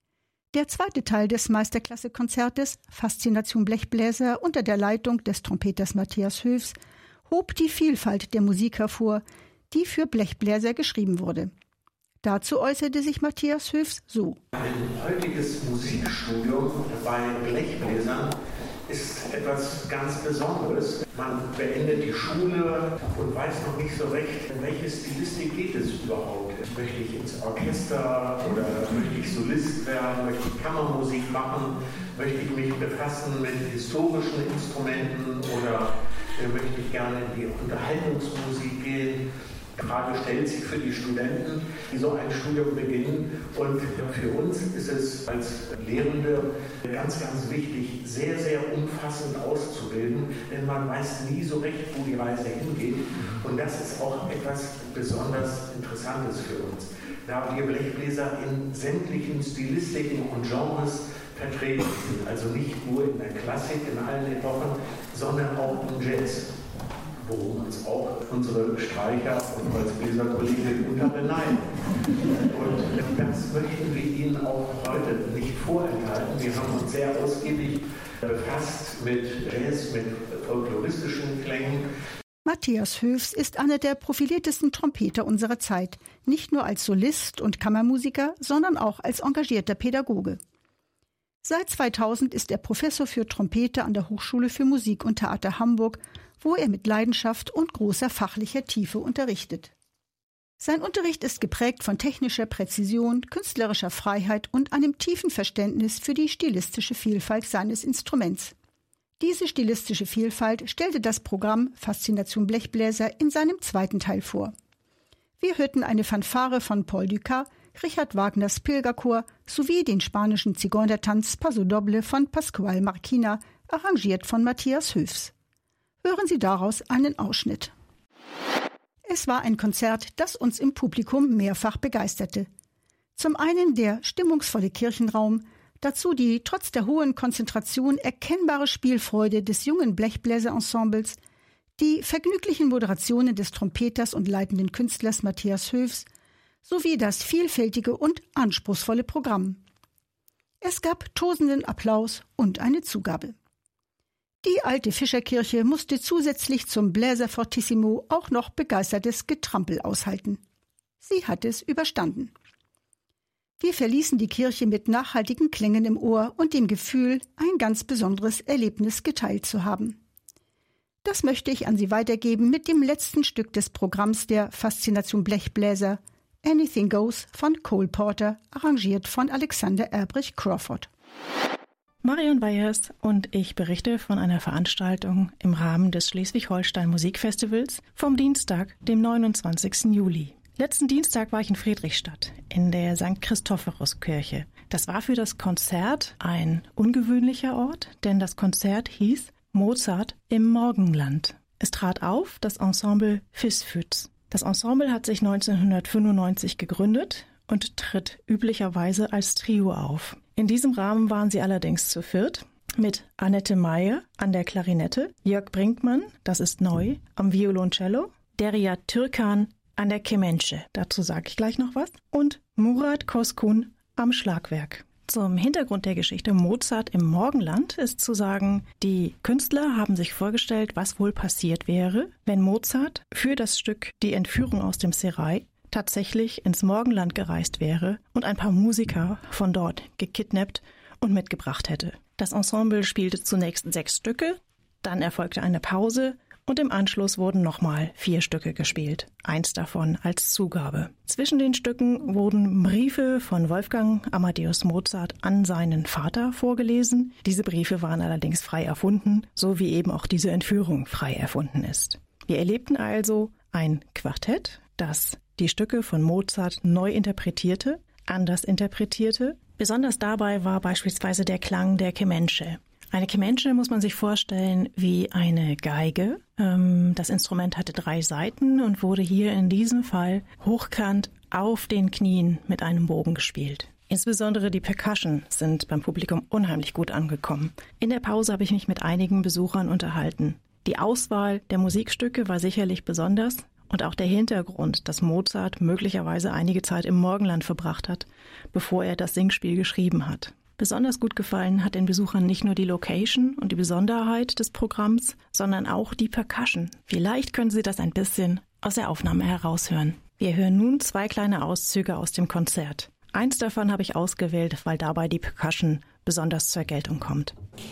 B: Der zweite Teil des Meisterklasse-Konzertes, Faszination Blechbläser unter der Leitung des Trompeters Matthias Höfs, hob die Vielfalt der Musik hervor, die für Blechbläser geschrieben wurde. Dazu äußerte sich Matthias Höfs so:
H: Ein heutiges Musikstudium bei Blechbläsern ist etwas ganz Besonderes. Man beendet die Schule und weiß noch nicht so recht, in welche Stilistik geht es überhaupt. Möchte ich ins Orchester oder möchte ich Solist werden, möchte ich Kammermusik machen, möchte ich mich befassen mit historischen Instrumenten oder möchte ich gerne in die Unterhaltungsmusik gehen. Die Frage stellt sich für die Studenten, die so ein Studium beginnen. Und für uns ist es als Lehrende ganz, ganz wichtig, sehr, sehr umfassend auszubilden, denn man weiß nie so recht, wo die Reise hingeht. Und das ist auch etwas besonders Interessantes für uns, da wir Blechbläser in sämtlichen Stilistiken und Genres vertreten sind. Also nicht nur in der Klassik, in allen Epochen, sondern auch im Jazz, worum uns auch unsere Streicher und Holzbläserkollegen unterbeneiden. Und das möchten wir Ihnen auch heute nicht vorenthalten. Wir haben uns sehr ausgiebig befasst mit Jazz, mit folkloristischen Klängen.
B: Matthias Höfs ist einer der profiliertesten Trompeter unserer Zeit, nicht nur als Solist und Kammermusiker, sondern auch als engagierter Pädagoge. Seit 2000 ist er Professor für Trompete an der Hochschule für Musik und Theater Hamburg, wo er mit Leidenschaft und großer fachlicher Tiefe unterrichtet. Sein Unterricht ist geprägt von technischer Präzision, künstlerischer Freiheit und einem tiefen Verständnis für die stilistische Vielfalt seines Instruments. Diese stilistische Vielfalt stellte das Programm Faszination Blechbläser in seinem zweiten Teil vor. Wir hörten eine Fanfare von Paul Dukas, Richard Wagners Pilgerchor sowie den spanischen Zigeunertanz Paso Doble von Pascual Marquina, arrangiert von Matthias Höfs. Hören Sie daraus einen Ausschnitt. Es war ein Konzert, das uns im Publikum mehrfach begeisterte. Zum einen der stimmungsvolle Kirchenraum, dazu die trotz der hohen Konzentration erkennbare Spielfreude des jungen Blechbläserensembles, die vergnüglichen Moderationen des Trompeters und leitenden Künstlers Matthias Höfs sowie das vielfältige und anspruchsvolle Programm. Es gab tosenden Applaus und eine Zugabe. Die alte Fischerkirche musste zusätzlich zum Bläser Fortissimo auch noch begeistertes Getrampel aushalten. Sie hat es überstanden. Wir verließen die Kirche mit nachhaltigen Klängen im Ohr und dem Gefühl, ein ganz besonderes Erlebnis geteilt zu haben. Das möchte ich an Sie weitergeben mit dem letzten Stück des Programms der Faszination Blechbläser, Anything Goes von Cole Porter, arrangiert von Alexander Erbrych Crawford.
I: Marion Weyers und ich berichte von einer Veranstaltung im Rahmen des Schleswig-Holstein Musikfestivals vom Dienstag, dem 29. Juli. Letzten Dienstag war ich in Friedrichstadt in der St. Christophorus-Kirche. Das war für das Konzert ein ungewöhnlicher Ort, denn das Konzert hieß Mozart im Morgenland. Es trat auf das Ensemble Fisfüz. Das Ensemble hat sich 1995 gegründet und tritt üblicherweise als Trio auf. In diesem Rahmen waren sie allerdings zu viert, mit Annette Meyer an der Klarinette, Jörg Brinkmann, das ist neu, am Violoncello, Derya Türkan an der Kemençe, dazu sage ich gleich noch was, und Murat Koskun am Schlagwerk. Zum Hintergrund der Geschichte Mozart im Morgenland ist zu sagen, die Künstler haben sich vorgestellt, was wohl passiert wäre, wenn Mozart für das Stück Die Entführung aus dem Serail tatsächlich ins Morgenland gereist wäre und ein paar Musiker von dort gekidnappt und mitgebracht hätte. Das Ensemble spielte zunächst 6 Stücke, dann erfolgte eine Pause und im Anschluss wurden nochmal 4 Stücke gespielt, 1 davon als Zugabe. Zwischen den Stücken wurden Briefe von Wolfgang Amadeus Mozart an seinen Vater vorgelesen. Diese Briefe waren allerdings frei erfunden, so wie eben auch diese Entführung frei erfunden ist. Wir erlebten also ein Quartett, das die Stücke von Mozart neu interpretierte, anders interpretierte. Besonders dabei war beispielsweise der Klang der Kemençe. Eine Kemençe muss man sich vorstellen wie eine Geige. Das Instrument hatte 3 Saiten und wurde hier in diesem Fall hochkant auf den Knien mit einem Bogen gespielt. Insbesondere die Percussion sind beim Publikum unheimlich gut angekommen. In der Pause habe ich mich mit einigen Besuchern unterhalten. Die Auswahl der Musikstücke war sicherlich besonders. Und auch der Hintergrund, dass Mozart möglicherweise einige Zeit im Morgenland verbracht hat, bevor er das Singspiel geschrieben hat. Besonders gut gefallen hat den Besuchern nicht nur die Location und die Besonderheit des Programms, sondern auch die Percussion. Vielleicht können Sie das ein bisschen aus der Aufnahme heraushören. Wir hören nun 2 kleine Auszüge aus dem Konzert. Eins davon habe ich ausgewählt, weil dabei die Percussion besonders zur Geltung kommt.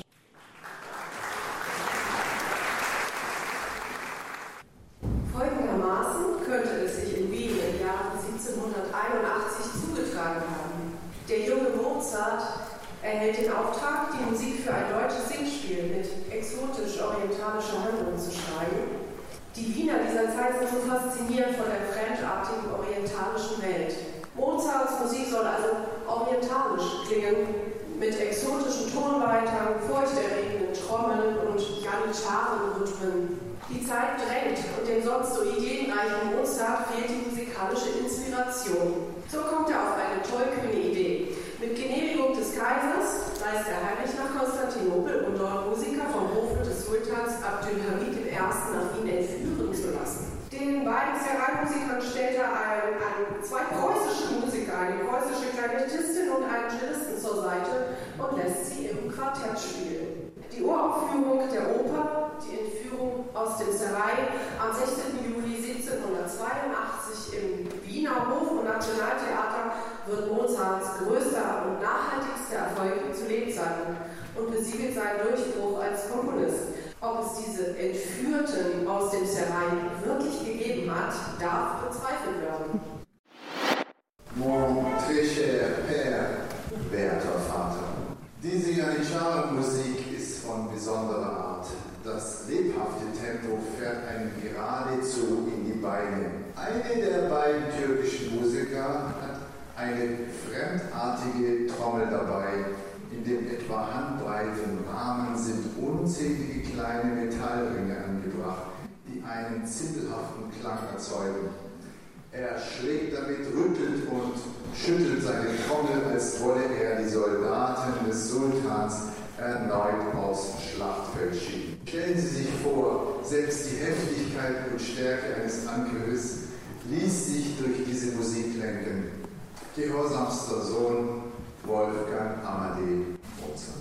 J: Folgendermaßen könnte es sich in Wien im Jahr 1781 zugetragen haben. Der junge Mozart erhält den Auftrag, die Musik für ein deutsches Singspiel mit exotisch-orientalischer Handlung zu schreiben. Die Wiener dieser Zeit sind so fasziniert von der fremdartigen orientalischen Welt. Mozarts Musik soll also orientalisch klingen, mit exotischen Tonleitern, furchterregenden Trommeln und Janitscharen-Rhythmen. Die Zeit drängt und dem sonst so ideenreichen Mozart fehlt die musikalische Inspiration. So kommt er auf eine tollkühne Idee. Mit Genehmigung des Kaisers reist er heimlich nach Konstantinopel, um dort Musiker vom Hofe des Sultans Abdülhamid I. nach Wien entführen zu lassen. Den beiden Serai-Musikern stellt er zwei preußische Musiker, eine preußische Klarinettistin und einen Cellisten zur Seite und lässt sie im Quartett spielen. Die Uraufführung der Oper, die Entführung aus dem Serai, am 16. Juli 1782 im Wiener Hof- und Nationaltheater wird Mozarts größter und nachhaltigster Erfolg zu Lebzeiten und besiegelt seinen Durchbruch als Komponist. Ob es diese Entführten aus dem Serai wirklich gegeben hat, darf bezweifelt werden.
K: Mon très cher Père, werter Vater. Diese Janitscharen-Musik ist von besonderer Art. Das lebhafte Tempo fährt einem geradezu in die Beine. Eine der beiden türkischen Musiker hat eine fremdartige Trommel dabei. In dem etwa handbreiten Rahmen sind unzählige kleine Metallringe angebracht, die einen zippelhaften Klang erzeugen. Er schlägt damit, rüttelt und schüttelt seine Trommel, als wolle er die Soldaten des Sultans erneut aufs Schlachtfeld schicken. Stellen Sie sich vor, selbst die Heftigkeit und Stärke eines Angriffs ließ sich durch diese Musik lenken. Gehorsamster Sohn Wolfgang Amadee Mozart.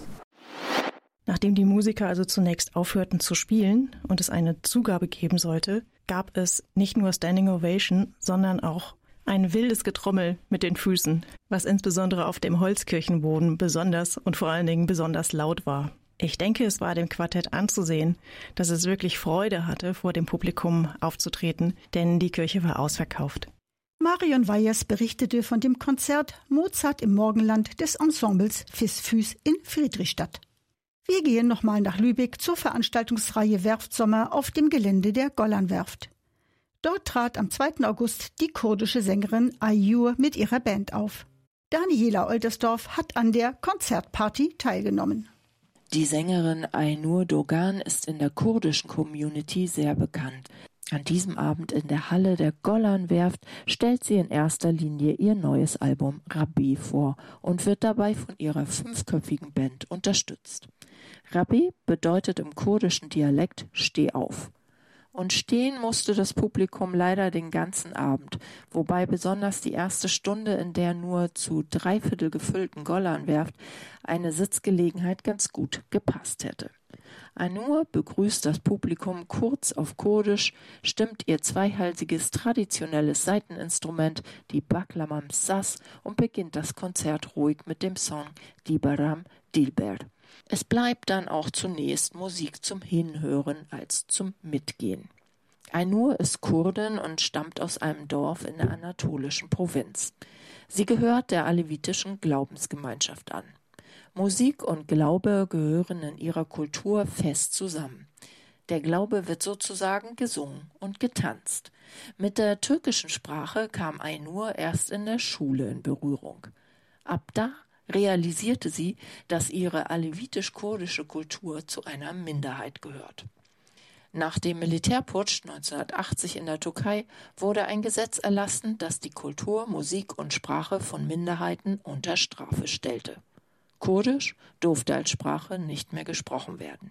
I: Nachdem die Musiker also zunächst aufhörten zu spielen und es eine Zugabe geben sollte, gab es nicht nur Standing Ovation, sondern auch ein wildes Getrommel mit den Füßen, was insbesondere auf dem Holzkirchenboden besonders und vor allen Dingen besonders laut war. Ich denke, es war dem Quartett anzusehen, dass es wirklich Freude hatte, vor dem Publikum aufzutreten, denn die Kirche war ausverkauft.
B: Marion Weyers berichtete von dem Konzert Mozart im Morgenland des Ensembles Fisfüß in Friedrichstadt. Wir gehen nochmal nach Lübeck zur Veranstaltungsreihe Werftsommer auf dem Gelände der Gollanwerft. Dort trat am 2. August die kurdische Sängerin Aynur mit ihrer Band auf. Daniela Oldersdorf hat an der Konzertparty teilgenommen.
L: Die Sängerin Aynur Dogan ist in der kurdischen Community sehr bekannt. An diesem Abend in der Halle der Gollanwerft stellt sie in erster Linie ihr neues Album Rabbi vor und wird dabei von ihrer 5-köpfigen Band unterstützt. Rabbi bedeutet im kurdischen Dialekt Steh auf. Und stehen musste das Publikum leider den ganzen Abend, wobei besonders die erste Stunde, in der nur zu 3/4 gefüllten Gollanwerft eine Sitzgelegenheit ganz gut gepasst hätte. Aynur begrüßt das Publikum kurz auf Kurdisch, stimmt ihr zweihalsiges traditionelles Saiteninstrument, die Baklamam Saz, und beginnt das Konzert ruhig mit dem Song Dibaram Dilber. Es bleibt dann auch zunächst Musik zum Hinhören als zum Mitgehen. Aynur ist Kurdin und stammt aus einem Dorf in der anatolischen Provinz. Sie gehört der alevitischen Glaubensgemeinschaft an. Musik und Glaube gehören in ihrer Kultur fest zusammen. Der Glaube wird sozusagen gesungen und getanzt. Mit der türkischen Sprache kam Aynur erst in der Schule in Berührung. Ab da realisierte sie, dass ihre alevitisch-kurdische Kultur zu einer Minderheit gehört. Nach dem Militärputsch 1980 in der Türkei wurde ein Gesetz erlassen, das die Kultur, Musik und Sprache von Minderheiten unter Strafe stellte. Kurdisch durfte als Sprache nicht mehr gesprochen werden.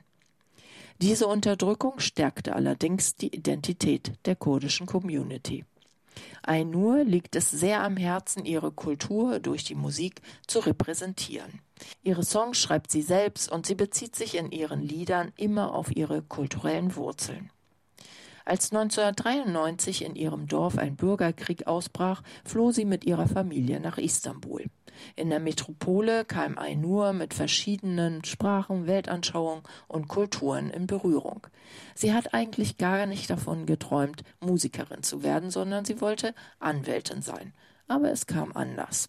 L: Diese Unterdrückung stärkte allerdings die Identität der kurdischen Community. Aynur liegt es sehr am Herzen, ihre Kultur durch die Musik zu repräsentieren. Ihre Songs schreibt sie selbst und sie bezieht sich in ihren Liedern immer auf ihre kulturellen Wurzeln. Als 1993 in ihrem Dorf ein Bürgerkrieg ausbrach, floh sie mit ihrer Familie nach Istanbul. In der Metropole kam Aynur mit verschiedenen Sprachen, Weltanschauungen und Kulturen in Berührung. Sie hat eigentlich gar nicht davon geträumt, Musikerin zu werden, sondern sie wollte Anwältin sein. Aber es kam anders.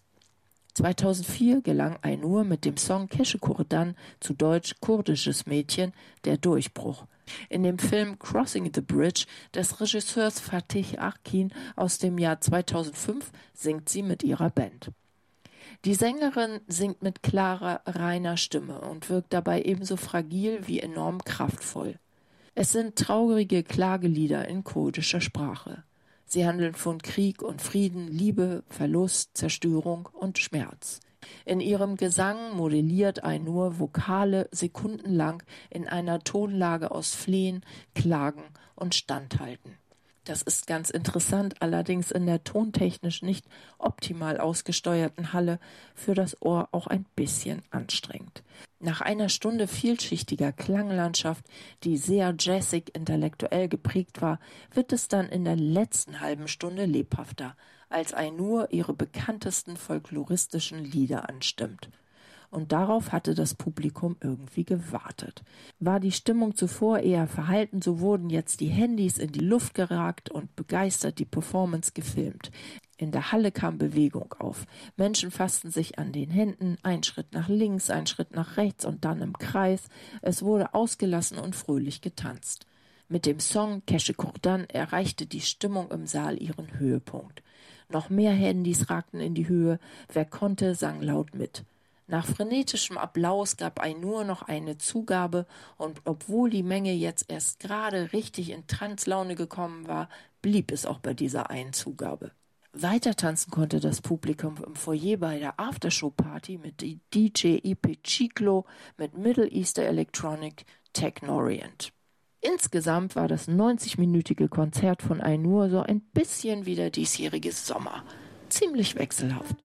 L: 2004 gelang Aynur mit dem Song Keshe Kurdan, zu Deutsch Kurdisches Mädchen, der Durchbruch. In dem Film Crossing the Bridge des Regisseurs Fatih Akin aus dem Jahr 2005 singt sie mit ihrer Band. Die Sängerin singt mit klarer, reiner Stimme und wirkt dabei ebenso fragil wie enorm kraftvoll. Es sind traurige Klagelieder in kurdischer Sprache. Sie handeln von Krieg und Frieden, Liebe, Verlust, Zerstörung und Schmerz. In ihrem Gesang modelliert Aynur Vokale sekundenlang in einer Tonlage aus Flehen, Klagen und Standhalten. Das ist ganz interessant, allerdings in der tontechnisch nicht optimal ausgesteuerten Halle für das Ohr auch ein bisschen anstrengend. Nach einer Stunde vielschichtiger Klanglandschaft, die sehr jazzig intellektuell geprägt war, wird es dann in der letzten halben Stunde lebhafter, als Aynur ihre bekanntesten folkloristischen Lieder anstimmt. Und darauf hatte das Publikum irgendwie gewartet. War die Stimmung zuvor eher verhalten, so wurden jetzt die Handys in die Luft geragt und begeistert die Performance gefilmt. In der Halle kam Bewegung auf. Menschen fassten sich an den Händen, ein Schritt nach links, ein Schritt nach rechts und dann im Kreis. Es wurde ausgelassen und fröhlich getanzt. Mit dem Song Keshe Kurdan erreichte die Stimmung im Saal ihren Höhepunkt. Noch mehr Handys ragten in die Höhe. Wer konnte, sang laut mit. Nach frenetischem Applaus gab Aynur noch eine Zugabe und obwohl die Menge jetzt erst gerade richtig in Tanzlaune gekommen war, blieb es auch bei dieser einen Zugabe. Weiter tanzen konnte das Publikum im Foyer bei der Aftershow-Party mit DJ EP Chiclo mit Middle Easter Electronic Technorient. Insgesamt war das 90-minütige Konzert von Aynur so ein bisschen wie der diesjährige Sommer. Ziemlich wechselhaft.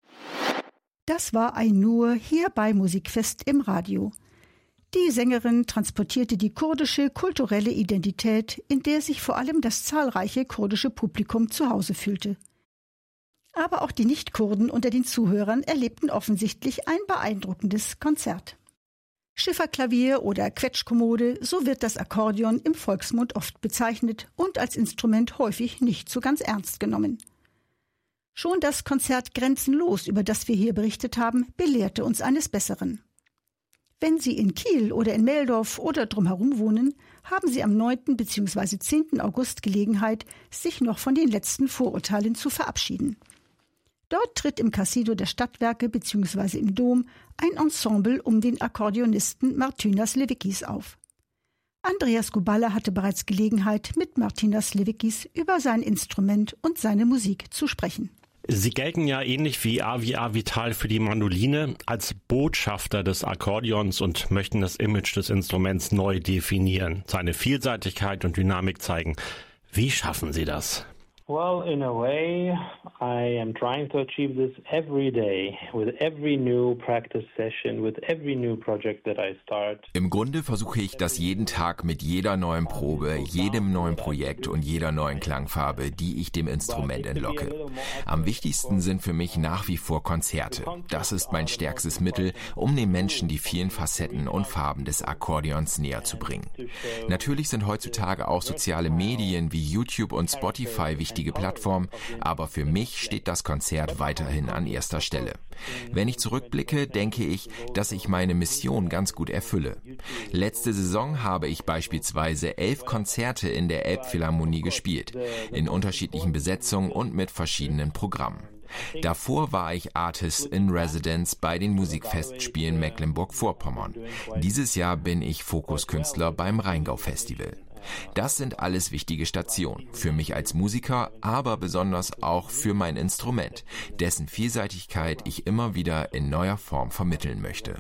B: Das war Aynur hier bei Musikfest im Radio. Die Sängerin transportierte die kurdische kulturelle Identität, in der sich vor allem das zahlreiche kurdische Publikum zu Hause fühlte. Aber auch die Nicht-Kurden unter den Zuhörern erlebten offensichtlich ein beeindruckendes Konzert. Schifferklavier oder Quetschkommode, so wird das Akkordeon im Volksmund oft bezeichnet und als Instrument häufig nicht so ganz ernst genommen. Schon das Konzert Grenzenlos, über das wir hier berichtet haben, belehrte uns eines Besseren. Wenn Sie in Kiel oder in Meldorf oder drumherum wohnen, haben Sie am 9. bzw. 10. August Gelegenheit, sich noch von den letzten Vorurteilen zu verabschieden. Dort tritt im Casino der Stadtwerke bzw. im Dom ein Ensemble um den Akkordeonisten Martynas Levickis auf. Andreas Guballa hatte bereits Gelegenheit, mit Martynas Levickis über sein Instrument und seine Musik zu sprechen.
M: Sie gelten ja ähnlich wie A.W.A. Vital für die Mandoline als Botschafter des Akkordeons und möchten das Image des Instruments neu definieren, seine Vielseitigkeit und Dynamik zeigen. Wie schaffen Sie das?
N: Well, in a way, I am trying to achieve this every day, with every new practice session, with every new project that I start.
A: Im Grunde versuche ich das jeden Tag mit jeder neuen Probe, jedem neuen Projekt und jeder neuen Klangfarbe, die ich dem Instrument entlocke. Am wichtigsten sind für mich nach wie vor Konzerte. Das ist mein stärkstes Mittel, um den Menschen die vielen Facetten und Farben des Akkordeons näher zu bringen. Natürlich sind heutzutage auch soziale Medien wie YouTube und Spotify wichtige Plattform, aber für mich steht das Konzert weiterhin an erster Stelle. Wenn ich zurückblicke, denke ich, dass ich meine Mission ganz gut erfülle. Letzte Saison habe ich beispielsweise 11 Konzerte in der Elbphilharmonie gespielt, in unterschiedlichen Besetzungen und mit verschiedenen Programmen. Davor war ich Artist in Residence bei den Musikfestspielen Mecklenburg-Vorpommern. Dieses Jahr bin ich Fokuskünstler beim Rheingau-Festival. Das sind alles wichtige Stationen, für mich als Musiker, aber besonders auch für mein Instrument, dessen Vielseitigkeit ich immer wieder in neuer Form vermitteln möchte.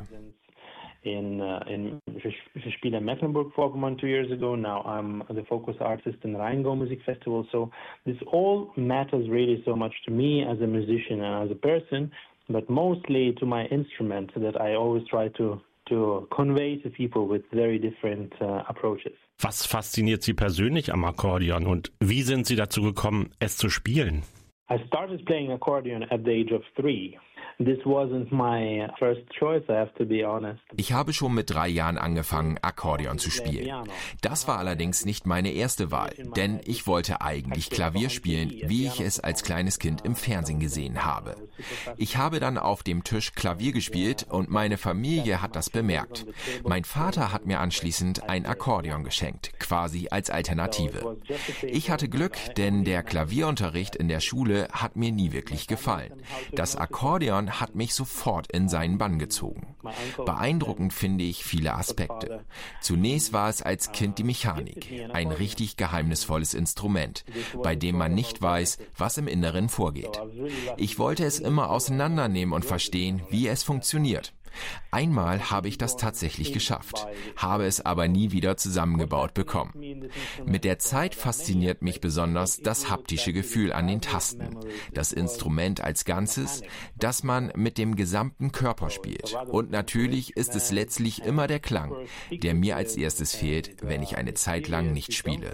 N: Ich spiele in Mecklenburg-Vorpommern 2 years ago. Now I'm the focus artist in Rheingau Music Festival. So this all matters really so much to me as a musician and as a person, but mostly to my instrument that I always try to convey to people with very different approaches.
M: Was fasziniert Sie persönlich am Akkordeon und wie sind Sie dazu gekommen, es zu spielen?
N: I started playing accordion at the age of 3. This wasn't my first choice, I have to be honest.
A: Ich habe schon mit 3 Jahren angefangen, Akkordeon zu spielen. Das war allerdings nicht meine erste Wahl, denn ich wollte eigentlich Klavier spielen, wie ich es als kleines Kind im Fernsehen gesehen habe. Ich habe dann auf dem Tisch Klavier gespielt und meine Familie hat das bemerkt. Mein Vater hat mir anschließend ein Akkordeon geschenkt, quasi als Alternative. Ich hatte Glück, denn der Klavierunterricht in der Schule hat mir nie wirklich gefallen. Das Akkordeon hat mich sofort in seinen Bann gezogen. Beeindruckend finde ich viele Aspekte. Zunächst war es als Kind die Mechanik, ein richtig geheimnisvolles Instrument, bei dem man nicht weiß, was im Inneren vorgeht. Ich wollte es immer auseinandernehmen und verstehen, wie es funktioniert. Einmal habe ich das tatsächlich geschafft, habe es aber nie wieder zusammengebaut bekommen. Mit der Zeit fasziniert mich besonders das haptische Gefühl an den Tasten, das Instrument als Ganzes, das man mit dem gesamten Körper spielt. Und natürlich ist es letztlich immer der Klang, der mir als erstes fehlt, wenn ich eine Zeit lang nicht spiele.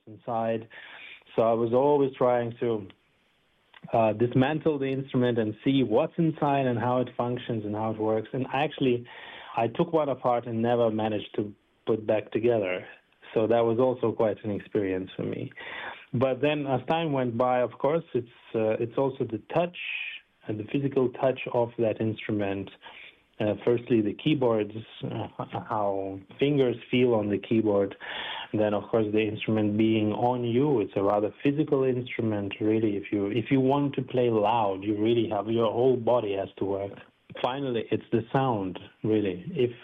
N: Dismantle the instrument and see what's inside and how it functions and how it works. And actually, I took one apart and never managed to put back together. So that was also quite an experience for me. But then as time went by, of course, it's also the touch and the physical touch of that instrument. Firstly, the keyboards, how fingers feel on the keyboard. And then, of course, the instrument being on you. It's a rather physical instrument, really. If you want to play loud, you really have your whole body has to work. Finally, it's the sound, really.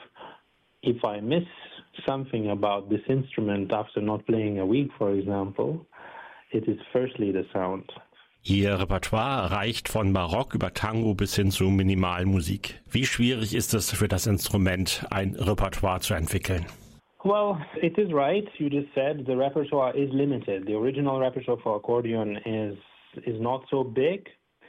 N: If I miss something about this instrument after not playing a week, for example, it is firstly the sound.
M: Ihr Repertoire reicht von Barock über Tango bis hin zu Minimalmusik. Wie schwierig ist es für das Instrument, ein Repertoire zu entwickeln?
N: Well, it is right. You just said the repertoire is limited. The original repertoire for accordion is not so big.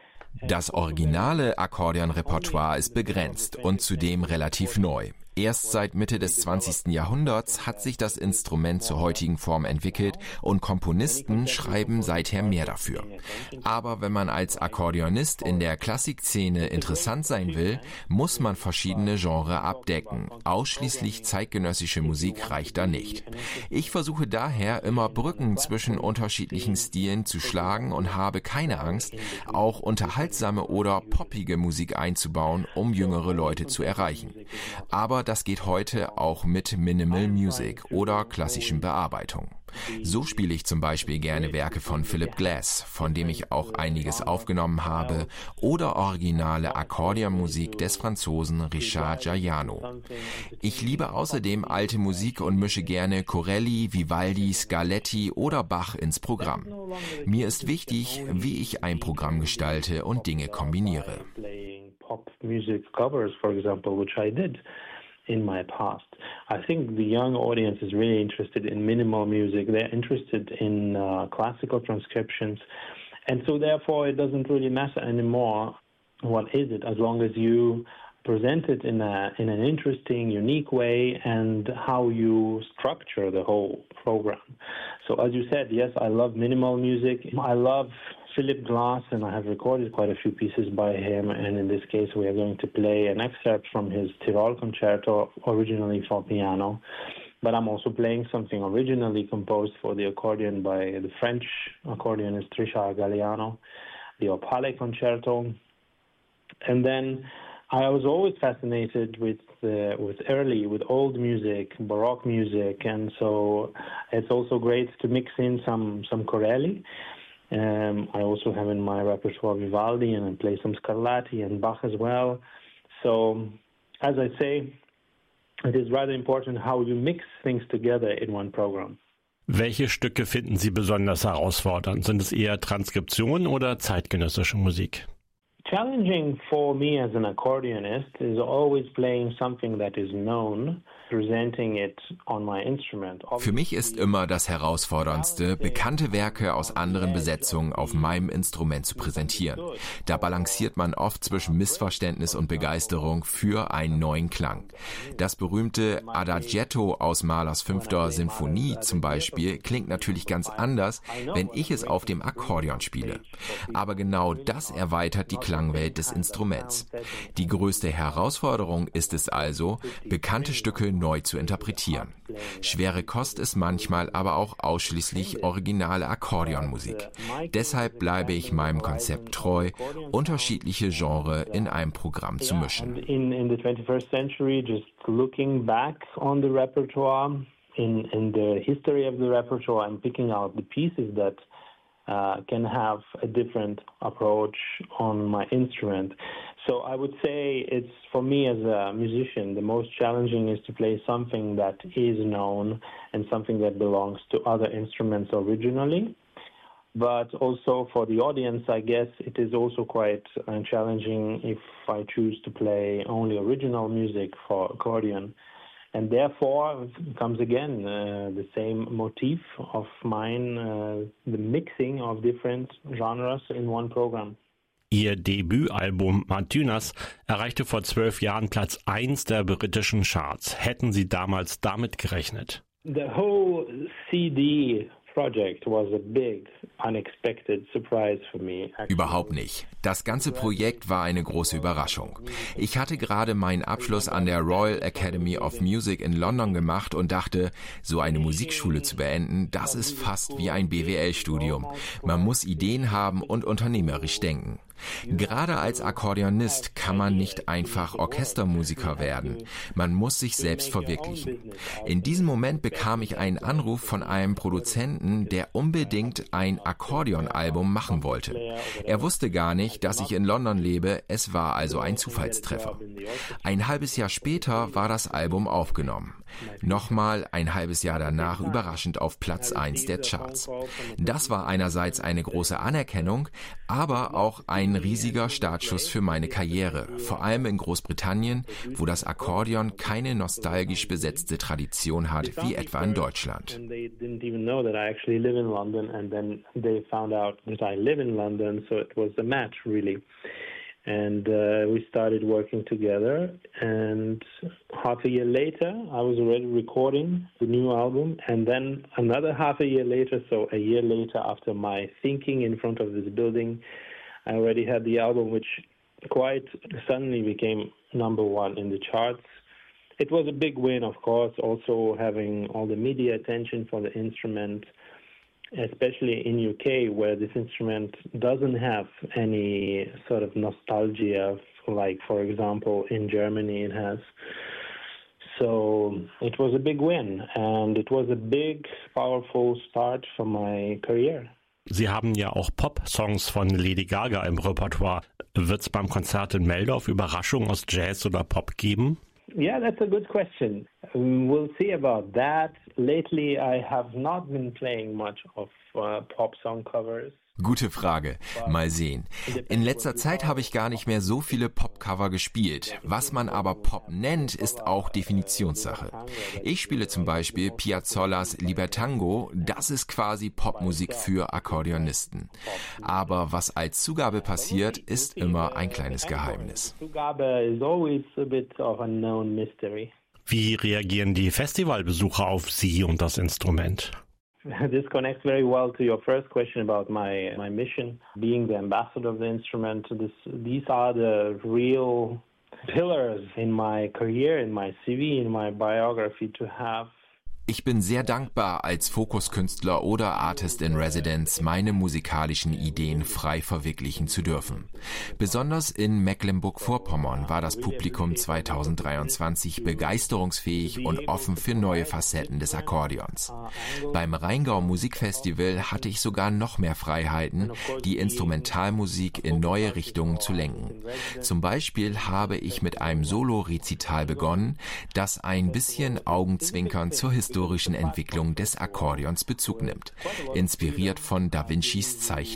A: Das originale Akkordeonrepertoire ist begrenzt und zudem relativ neu. Erst seit Mitte des 20. Jahrhunderts hat sich das Instrument zur heutigen Form entwickelt und Komponisten schreiben seither mehr dafür. Aber wenn man als Akkordeonist in der Klassikszene interessant sein will, muss man verschiedene Genres abdecken. Ausschließlich zeitgenössische Musik reicht da nicht. Ich versuche daher immer Brücken zwischen unterschiedlichen Stilen zu schlagen und habe keine Angst, auch unterhaltsame oder poppige Musik einzubauen, um jüngere Leute zu erreichen. Aber das geht heute auch mit Minimal Music oder klassischen Bearbeitungen. So spiele ich zum Beispiel gerne Werke von Philip Glass, von dem ich auch einiges aufgenommen habe, oder originale Akkordeonmusik des Franzosen Richard Galliano. Ich liebe außerdem alte Musik und mische gerne Corelli, Vivaldi, Scarlatti oder Bach ins Programm. Mir ist wichtig, wie ich ein Programm gestalte und Dinge kombiniere.
N: Pop music covers, for example, which I did in my past. I think the young audience is really interested in minimal music. They're interested in classical transcriptions. And so therefore it doesn't really matter anymore what is it, as long as you present it in an interesting, unique way and how you structure the whole program. So as you said, yes, I love minimal music. I love Philip Glass, and I have recorded quite a few pieces by him, and in this case we are going to play an excerpt from his Tirol Concerto, originally for piano, but I'm also playing something originally composed for the accordion by the French accordionist Richard Galliano, the Opale Concerto. And then I was always fascinated with old music, Baroque music, and so it's also great to mix in some Corelli. I also have in my repertoire Vivaldi, and I play some Scarlatti and Bach as well. So, as I say, it is rather important how you mix things together in one program.
M: Welche Stücke finden Sie besonders herausfordernd? Sind es eher Transkriptionen oder zeitgenössische Musik?
N: Challenging for me as an accordionist is always playing something that is known presenting it on my instrument.
A: Für mich ist immer das Herausforderndste, bekannte Werke aus anderen Besetzungen auf meinem Instrument zu präsentieren. Da balanciert man oft zwischen Missverständnis und Begeisterung für einen neuen Klang. Das berühmte Adagietto aus Mahlers 5. Sinfonie zum Beispiel klingt natürlich ganz anders, wenn ich es auf dem Akkordeon spiele. Aber genau das erweitert die Klangwelt des Instruments. Die größte Herausforderung ist es also, bekannte Stücke neu zu interpretieren. Schwere Kost ist manchmal aber auch ausschließlich originale Akkordeonmusik. Deshalb bleibe ich meinem Konzept treu, unterschiedliche Genres in einem Programm zu mischen.
N: In the 21st century, just looking back on the repertoire, in the history of the repertoire and picking out the pieces that can have a different approach on my instrument. So I would say it's, for me as a musician, the most challenging is to play something that is known and something that belongs to other instruments originally. But also for the audience, I guess it is also quite challenging if I choose to play only original music for accordion. And therefore comes again the same motif of mine, the mixing of different genres in one program.
M: Ihr Debütalbum Martynas erreichte vor 12 Jahren Platz 1 der britischen Charts. Hätten Sie damals damit gerechnet?
N: The whole CD project was a big, unexpected surprise for me.
A: Überhaupt nicht. Das ganze Projekt war eine große Überraschung. Ich hatte gerade meinen Abschluss an der Royal Academy of Music in London gemacht und dachte, so eine Musikschule zu beenden, das ist fast wie ein BWL-Studium. Man muss Ideen haben und unternehmerisch denken. Gerade als Akkordeonist kann man nicht einfach Orchestermusiker werden. Man muss sich selbst verwirklichen. In diesem Moment bekam ich einen Anruf von einem Produzenten, der unbedingt ein Akkordeonalbum machen wollte. Er wusste gar nicht, dass ich in London lebe, es war also ein Zufallstreffer. Ein halbes Jahr später war das Album aufgenommen. Nochmal ein halbes Jahr danach überraschend auf Platz 1 der Charts. Das war einerseits eine große Anerkennung, aber auch ein riesiger Startschuss für meine Karriere, vor allem in Großbritannien, wo das Akkordeon keine nostalgisch besetzte Tradition hat, wie etwa in Deutschland.
N: And we started working together, and half a year later I was already recording the new album, and then another half a year later, so a year later after my thinking in front of this building, I already had the album, which quite suddenly became #1 in the charts. It was a big win, of course, also having all the media attention for the instrument, especially in UK, where this instrument doesn't have any sort of nostalgia, like, for example, in Germany it has. So it was a big win, and it was a big, powerful start for my career.
M: Sie haben ja auch Pop-Songs von Lady Gaga im Repertoire. Wird es beim Konzert in Meldorf Überraschungen aus Jazz oder Pop geben?
N: Yeah, that's a good question. We'll see about that. Lately, I have not been playing much of pop song covers.
A: Gute Frage. Mal sehen. In letzter Zeit habe ich gar nicht mehr so viele Pop-Cover gespielt. Was man aber Pop nennt, ist auch Definitionssache. Ich spiele zum Beispiel Piazzolas Libertango. Das ist quasi Popmusik für Akkordeonisten. Aber was als Zugabe passiert, ist immer ein kleines Geheimnis.
M: Wie reagieren die Festivalbesucher auf Sie und das Instrument?
N: This connects very well to your first question about my mission, being the ambassador of the instrument. These are the real pillars in my career, in my CV, in my biography to have.
A: Ich bin sehr dankbar, als Fokuskünstler oder Artist in Residence meine musikalischen Ideen frei verwirklichen zu dürfen. Besonders in Mecklenburg-Vorpommern war das Publikum 2023 begeisterungsfähig und offen für neue Facetten des Akkordeons. Beim Rheingau Musikfestival hatte ich sogar noch mehr Freiheiten, die Instrumentalmusik in neue Richtungen zu lenken. Zum Beispiel habe ich mit einem Solo-Rezital begonnen, das ein bisschen Augenzwinkern zur historischen Entwicklung des Akkordeons Bezug nimmt, inspiriert von Da Vincis Zeichnung.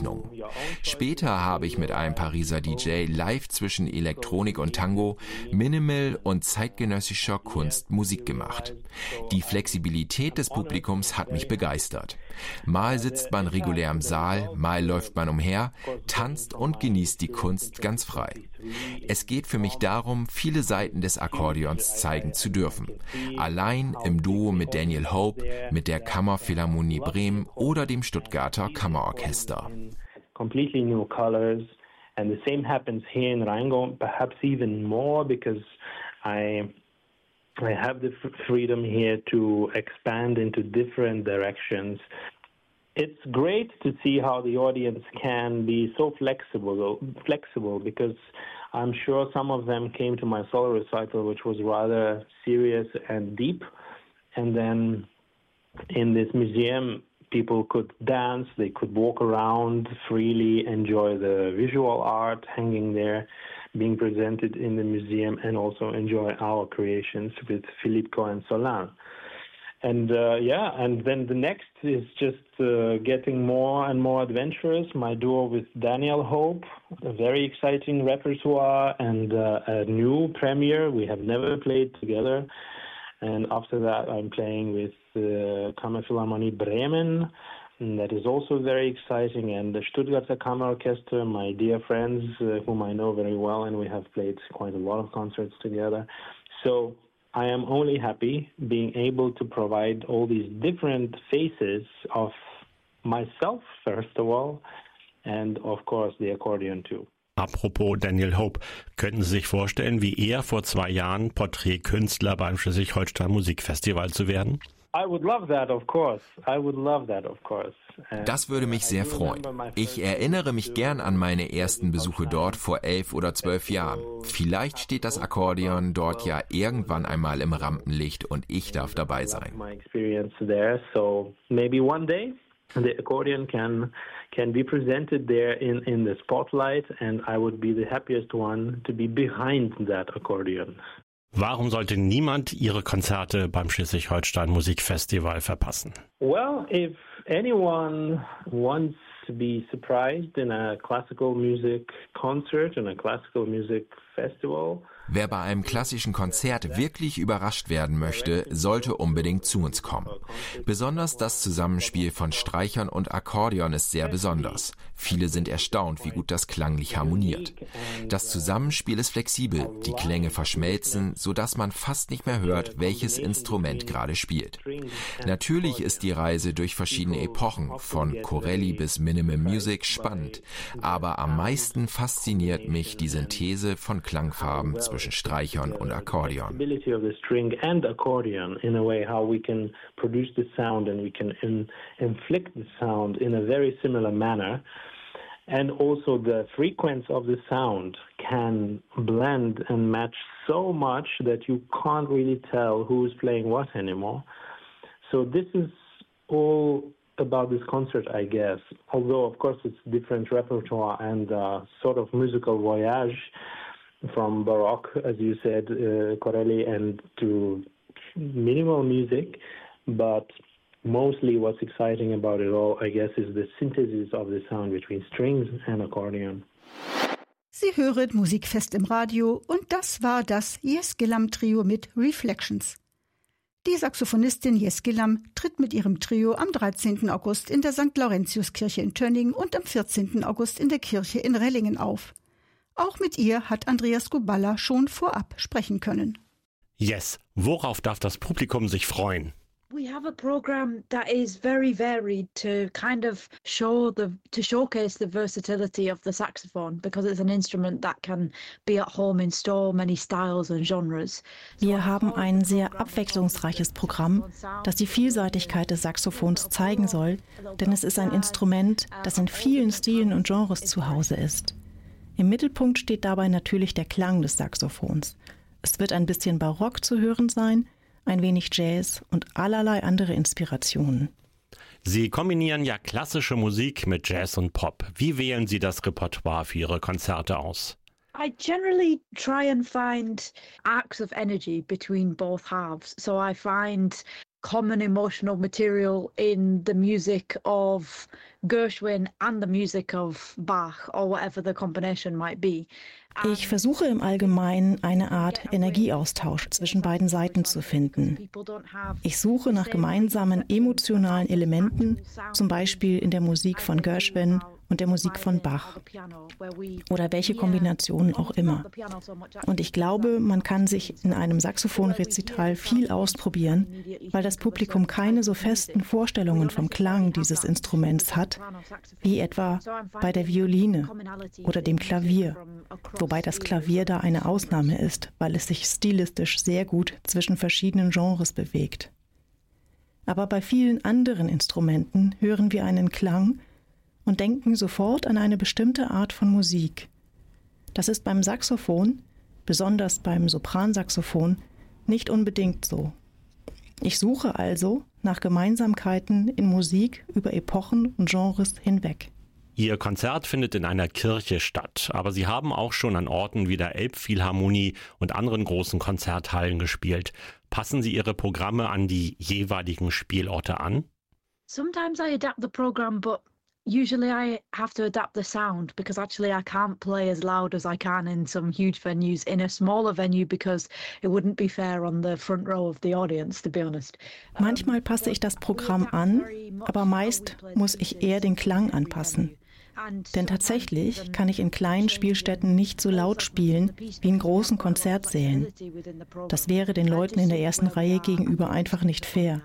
A: Später habe ich mit einem Pariser DJ live zwischen Elektronik und Tango, Minimal und zeitgenössischer Kunst Musik gemacht. Die Flexibilität des Publikums hat mich begeistert. Mal sitzt man regulär im Saal, mal läuft man umher, tanzt und genießt die Kunst ganz frei. Es geht für mich darum, viele Seiten des Akkordeons zeigen zu dürfen. Allein, im Duo mit Daniel Hope, mit der Kammerphilharmonie Bremen oder dem Stuttgarter Kammerorchester.
N: Completely new colors, and the same happens here in Rheingold, perhaps even more because I have the freedom here to expand into different directions. It's great to see how the audience can be so flexible because I'm sure some of them came to my solo recital, which was rather serious and deep. And then in this museum, people could dance, they could walk around freely, enjoy the visual art hanging there, being presented in the museum, and also enjoy our creations with Philippe Cohen-Solin. And and then the next is just getting more and more adventurous. My duo with Daniel Hope, a very exciting repertoire and a new premiere. We have never played together. And after that, I'm playing with Kammerphilharmonie Bremen. And that is also very exciting. And the Stuttgarter Kammerorchester, my dear friends, whom I know very well, and we have played quite a lot of concerts together. So I am only happy being able to provide all these different faces of myself, first of all, and of course the accordion too.
M: Apropos Daniel Hope, könnten Sie sich vorstellen, wie er vor 2 Jahren Porträtkünstler beim Schleswig-Holstein Musikfestival zu werden?
N: I would love that, of course.
A: Das würde mich sehr freuen. Ich erinnere mich gern an meine ersten Besuche dort vor 11 oder 12 Jahren. Vielleicht steht das Akkordeon dort ja irgendwann einmal im Rampenlicht und ich darf dabei sein.
N: The accordion can be presented there in the spotlight, and I would be the happiest one to be behind that accordion.
M: Warum sollte niemand Ihre Konzerte beim Schleswig-Holstein Musikfestival verpassen?
N: Well, if anyone wants to be surprised in a classical music concert, in a classical music festival.
A: Wer bei einem klassischen Konzert wirklich überrascht werden möchte, sollte unbedingt zu uns kommen. Besonders das Zusammenspiel von Streichern und Akkordeon ist sehr besonders. Viele sind erstaunt, wie gut das klanglich harmoniert. Das Zusammenspiel ist flexibel, die Klänge verschmelzen, sodass man fast nicht mehr hört, welches Instrument gerade spielt. Natürlich ist die Reise durch verschiedene Epochen, von Corelli bis Minimal Music, spannend, aber am meisten fasziniert mich die Synthese von Klangfarben zwischen Streichern und Akkordeon.
N: And also the frequency of the sound can blend and match so much that you can't really tell who's playing what anymore. So this is all about this concert, I guess. Although, of course, it's different repertoire and sort of musical voyage from Baroque, as you said, Corelli, and to minimal music. But mostly what's exciting about it all, I guess, is the synthesis of the sound between strings and accordion.
B: Sie hören Musikfest im Radio und das war das Jesgelam-Trio mit Reflections. Die Saxophonistin Jesgelam tritt mit ihrem Trio am 13. August in der St. Laurentiuskirche in Tönningen und am 14. August in der Kirche in Rellingen auf. Auch mit ihr hat Andreas Guballa schon vorab sprechen können.
M: Yes, worauf darf das Publikum sich freuen?
O: We have a program that is very varied to kind of showcase the versatility of the saxophone because it's an instrument that can be at home in so many styles and genres.
I: Wir haben ein sehr abwechslungsreiches Programm, das die Vielseitigkeit des Saxophons zeigen soll, denn es ist ein Instrument, das in vielen Stilen und Genres zu Hause ist. Im Mittelpunkt steht dabei natürlich der Klang des Saxophons. Es wird ein bisschen Barock zu hören sein, ein wenig Jazz und allerlei andere Inspirationen.
M: Sie kombinieren ja klassische Musik mit Jazz und Pop. Wie wählen Sie das Repertoire für Ihre Konzerte aus?
O: I generally try and find arcs of energy between both halves. So I find common emotional material in the music of Gershwin and the music of Bach or whatever the combination might be.
I: Ich versuche im Allgemeinen eine Art Energieaustausch zwischen beiden Seiten zu finden. Ich suche nach gemeinsamen emotionalen Elementen, zum Beispiel in der Musik von Gershwin und der Musik von Bach oder welche Kombinationen auch immer. Und ich glaube, man kann sich in einem Saxophonrezital viel ausprobieren, weil das Publikum keine so festen Vorstellungen vom Klang dieses Instruments hat, wie etwa bei der Violine oder dem Klavier, wobei das Klavier da eine Ausnahme ist, weil es sich stilistisch sehr gut zwischen verschiedenen Genres bewegt. Aber bei vielen anderen Instrumenten hören wir einen Klang und denken sofort an eine bestimmte Art von Musik. Das ist beim Saxophon, besonders beim Sopransaxophon, nicht unbedingt so. Ich suche also nach Gemeinsamkeiten in Musik über Epochen und Genres hinweg.
M: Ihr Konzert findet in einer Kirche statt, aber Sie haben auch schon an Orten wie der Elbphilharmonie und anderen großen Konzerthallen gespielt. Passen Sie Ihre Programme an die jeweiligen Spielorte an?
O: Sometimes I adapt the program, but usually I have to adapt the sound because actually I can't play as loud as I can in some huge venues in a smaller venue because it wouldn't be fair on the front row of the audience, to be honest.
I: Manchmal passe ich das Programm an, aber meist muss ich eher den Klang anpassen. Denn tatsächlich kann ich in kleinen Spielstätten nicht so laut spielen wie in großen Konzertsälen. Das wäre den Leuten in der ersten Reihe gegenüber einfach nicht fair.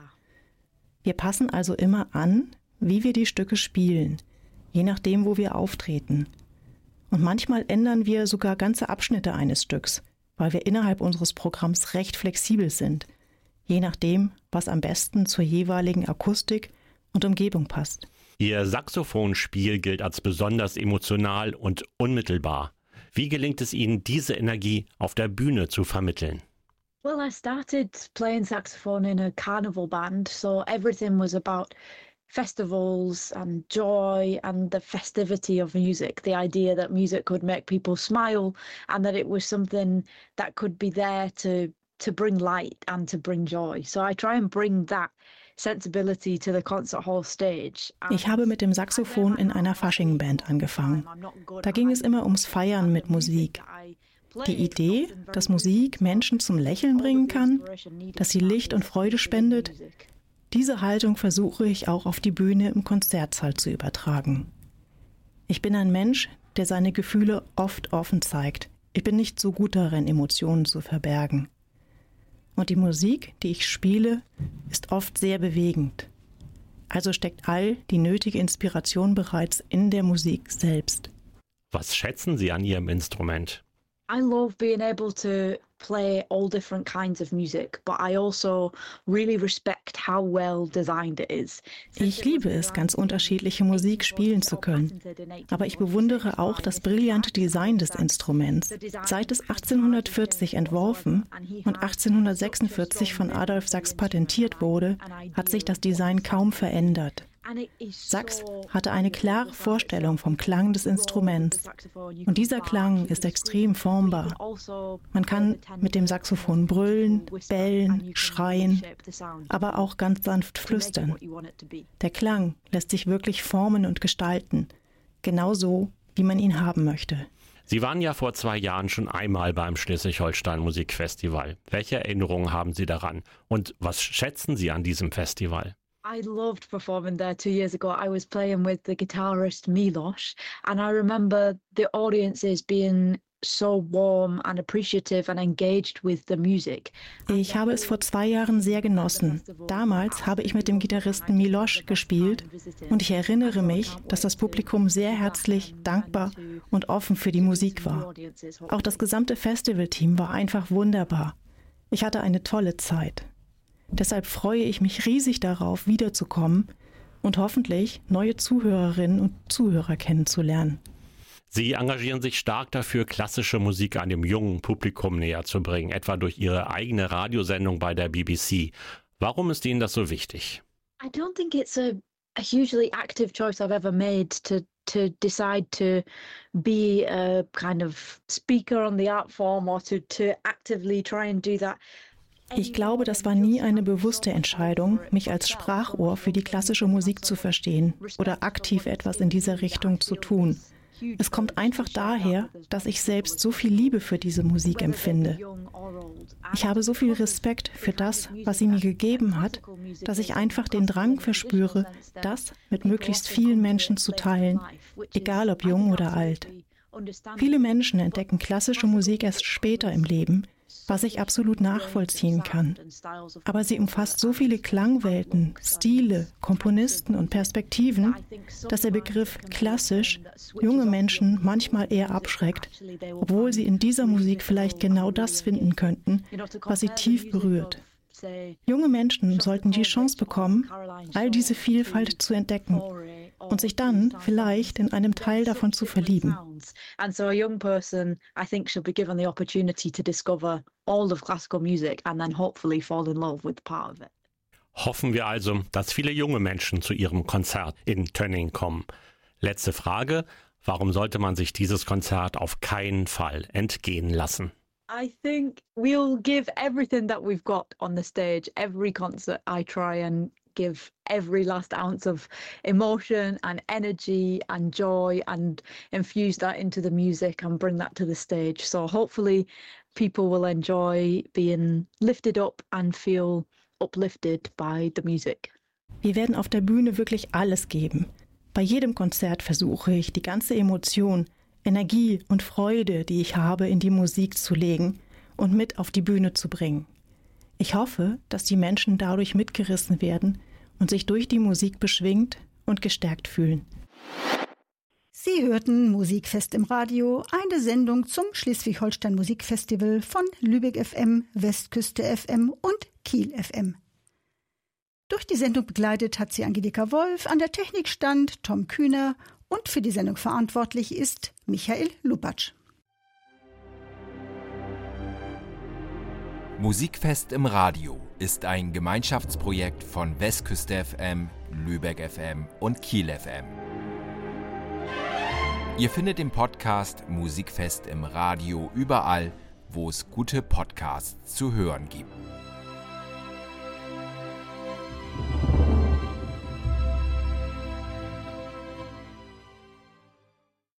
I: Wir passen also immer an, wie wir die Stücke spielen, je nachdem, wo wir auftreten. Und manchmal ändern wir sogar ganze Abschnitte eines Stücks, weil wir innerhalb unseres Programms recht flexibel sind, je nachdem, was am besten zur jeweiligen Akustik und Umgebung passt.
M: Ihr Saxophonspiel gilt als besonders emotional und unmittelbar. Wie gelingt es Ihnen, diese Energie auf der Bühne zu vermitteln?
O: Well, I started playing saxophone in a carnival band, so everything was about festivals and joy and the festivity of music, the idea that music could make people smile and that it was something that could be there to bring light and to bring joy. So I try and bring that sensibility to the concert hall stage.
I: Ich habe mit dem Saxophon in einer Fasching-Band angefangen. Da ging es immer ums Feiern mit Musik. Die Idee, dass Musik Menschen zum Lächeln bringen kann, dass sie Licht und Freude spendet, diese Haltung versuche ich auch auf die Bühne im Konzertsaal zu übertragen. Ich bin ein Mensch, der seine Gefühle oft offen zeigt. Ich bin nicht so gut darin, Emotionen zu verbergen. Und die Musik, die ich spiele, ist oft sehr bewegend. Also steckt all die nötige Inspiration bereits in der Musik selbst.
M: Was schätzen Sie an Ihrem Instrument?
O: I love being able to play all different kinds of music, but I also really respect how well designed it is.
I: Ich liebe es, ganz unterschiedliche Musik spielen zu können. Aber ich bewundere auch das brillante Design des Instruments. Seit es 1840 entworfen und 1846 von Adolph Sax patentiert wurde, hat sich das Design kaum verändert. Sax hatte eine klare Vorstellung vom Klang des Instruments und dieser Klang ist extrem formbar. Man kann mit dem Saxophon brüllen, bellen, schreien, aber auch ganz sanft flüstern. Der Klang lässt sich wirklich formen und gestalten, genauso wie man ihn haben möchte.
M: Sie waren ja vor 2 Jahren schon einmal beim Schleswig-Holstein Musikfestival. Welche Erinnerungen haben Sie daran und was schätzen Sie an diesem Festival?
O: I loved performing there 2 years ago. I was playing with the guitarist Milos, and I remember the audiences being so warm and appreciative and engaged with the music.
I: Ich habe es vor 2 Jahren sehr genossen. Damals habe ich mit dem Gitarristen Milos gespielt und ich erinnere mich, dass das Publikum sehr herzlich, dankbar und offen für die Musik war. Auch das gesamte Festivalteam war einfach wunderbar. Ich hatte eine tolle Zeit. Deshalb freue ich mich riesig darauf, wiederzukommen und hoffentlich neue Zuhörerinnen und Zuhörer kennenzulernen.
M: Sie engagieren sich stark dafür, klassische Musik einem jungen Publikum näher zu bringen, etwa durch Ihre eigene Radiosendung bei der BBC. Warum ist Ihnen das so wichtig?
O: I don't think it's a hugely active choice I've ever made to decide to be a kind of speaker on the art form or to actively try and do that.
I: Ich glaube, das war nie eine bewusste Entscheidung, mich als Sprachrohr für die klassische Musik zu verstehen oder aktiv etwas in dieser Richtung zu tun. Es kommt einfach daher, dass ich selbst so viel Liebe für diese Musik empfinde. Ich habe so viel Respekt für das, was sie mir gegeben hat, dass ich einfach den Drang verspüre, das mit möglichst vielen Menschen zu teilen, egal ob jung oder alt. Viele Menschen entdecken klassische Musik erst später im Leben, was ich absolut nachvollziehen kann. Aber sie umfasst so viele Klangwelten, Stile, Komponisten und Perspektiven, dass der Begriff klassisch junge Menschen manchmal eher abschreckt, obwohl sie in dieser Musik vielleicht genau das finden könnten, was sie tief berührt. Junge Menschen sollten die Chance bekommen, all diese Vielfalt zu entdecken und sich dann vielleicht in einem Teil davon zu verlieben.
O: And so a young person, I think, should be given the opportunity to discover all of classical music and then hopefully fall in love with part of it.
M: Hoffen wir also, dass viele junge Menschen zu ihrem Konzert in Tönning kommen. Letzte Frage: Warum sollte man sich dieses Konzert auf keinen Fall entgehen lassen?
O: I think we'll give everything that we've got on the stage. Every concert I try and give every last ounce of emotion and energy and joy and infuse that into the music and bring that to the stage. So hopefully people will enjoy being lifted up and feel uplifted by the music.
I: Wir werden auf der Bühne wirklich alles geben. Bei jedem Konzert versuche ich, die ganze Emotion, Energie und Freude, die ich habe, in die Musik zu legen und mit auf die Bühne zu bringen. Ich hoffe, dass die Menschen dadurch mitgerissen werden und sich durch die Musik beschwingt und gestärkt fühlen.
B: Sie hörten Musikfest im Radio, eine Sendung zum Schleswig-Holstein Musikfestival von Lübeck FM, Westküste FM und Kiel FM. Durch die Sendung begleitet hat sie Angelika Wolf, an der Technik stand Tom Kühner und für die Sendung verantwortlich ist Michael Lupatsch.
A: Musikfest im Radio ist ein Gemeinschaftsprojekt von Westküste FM, Lübeck FM und Kiel FM. Ihr findet den Podcast Musikfest im Radio überall, wo es gute Podcasts zu hören gibt.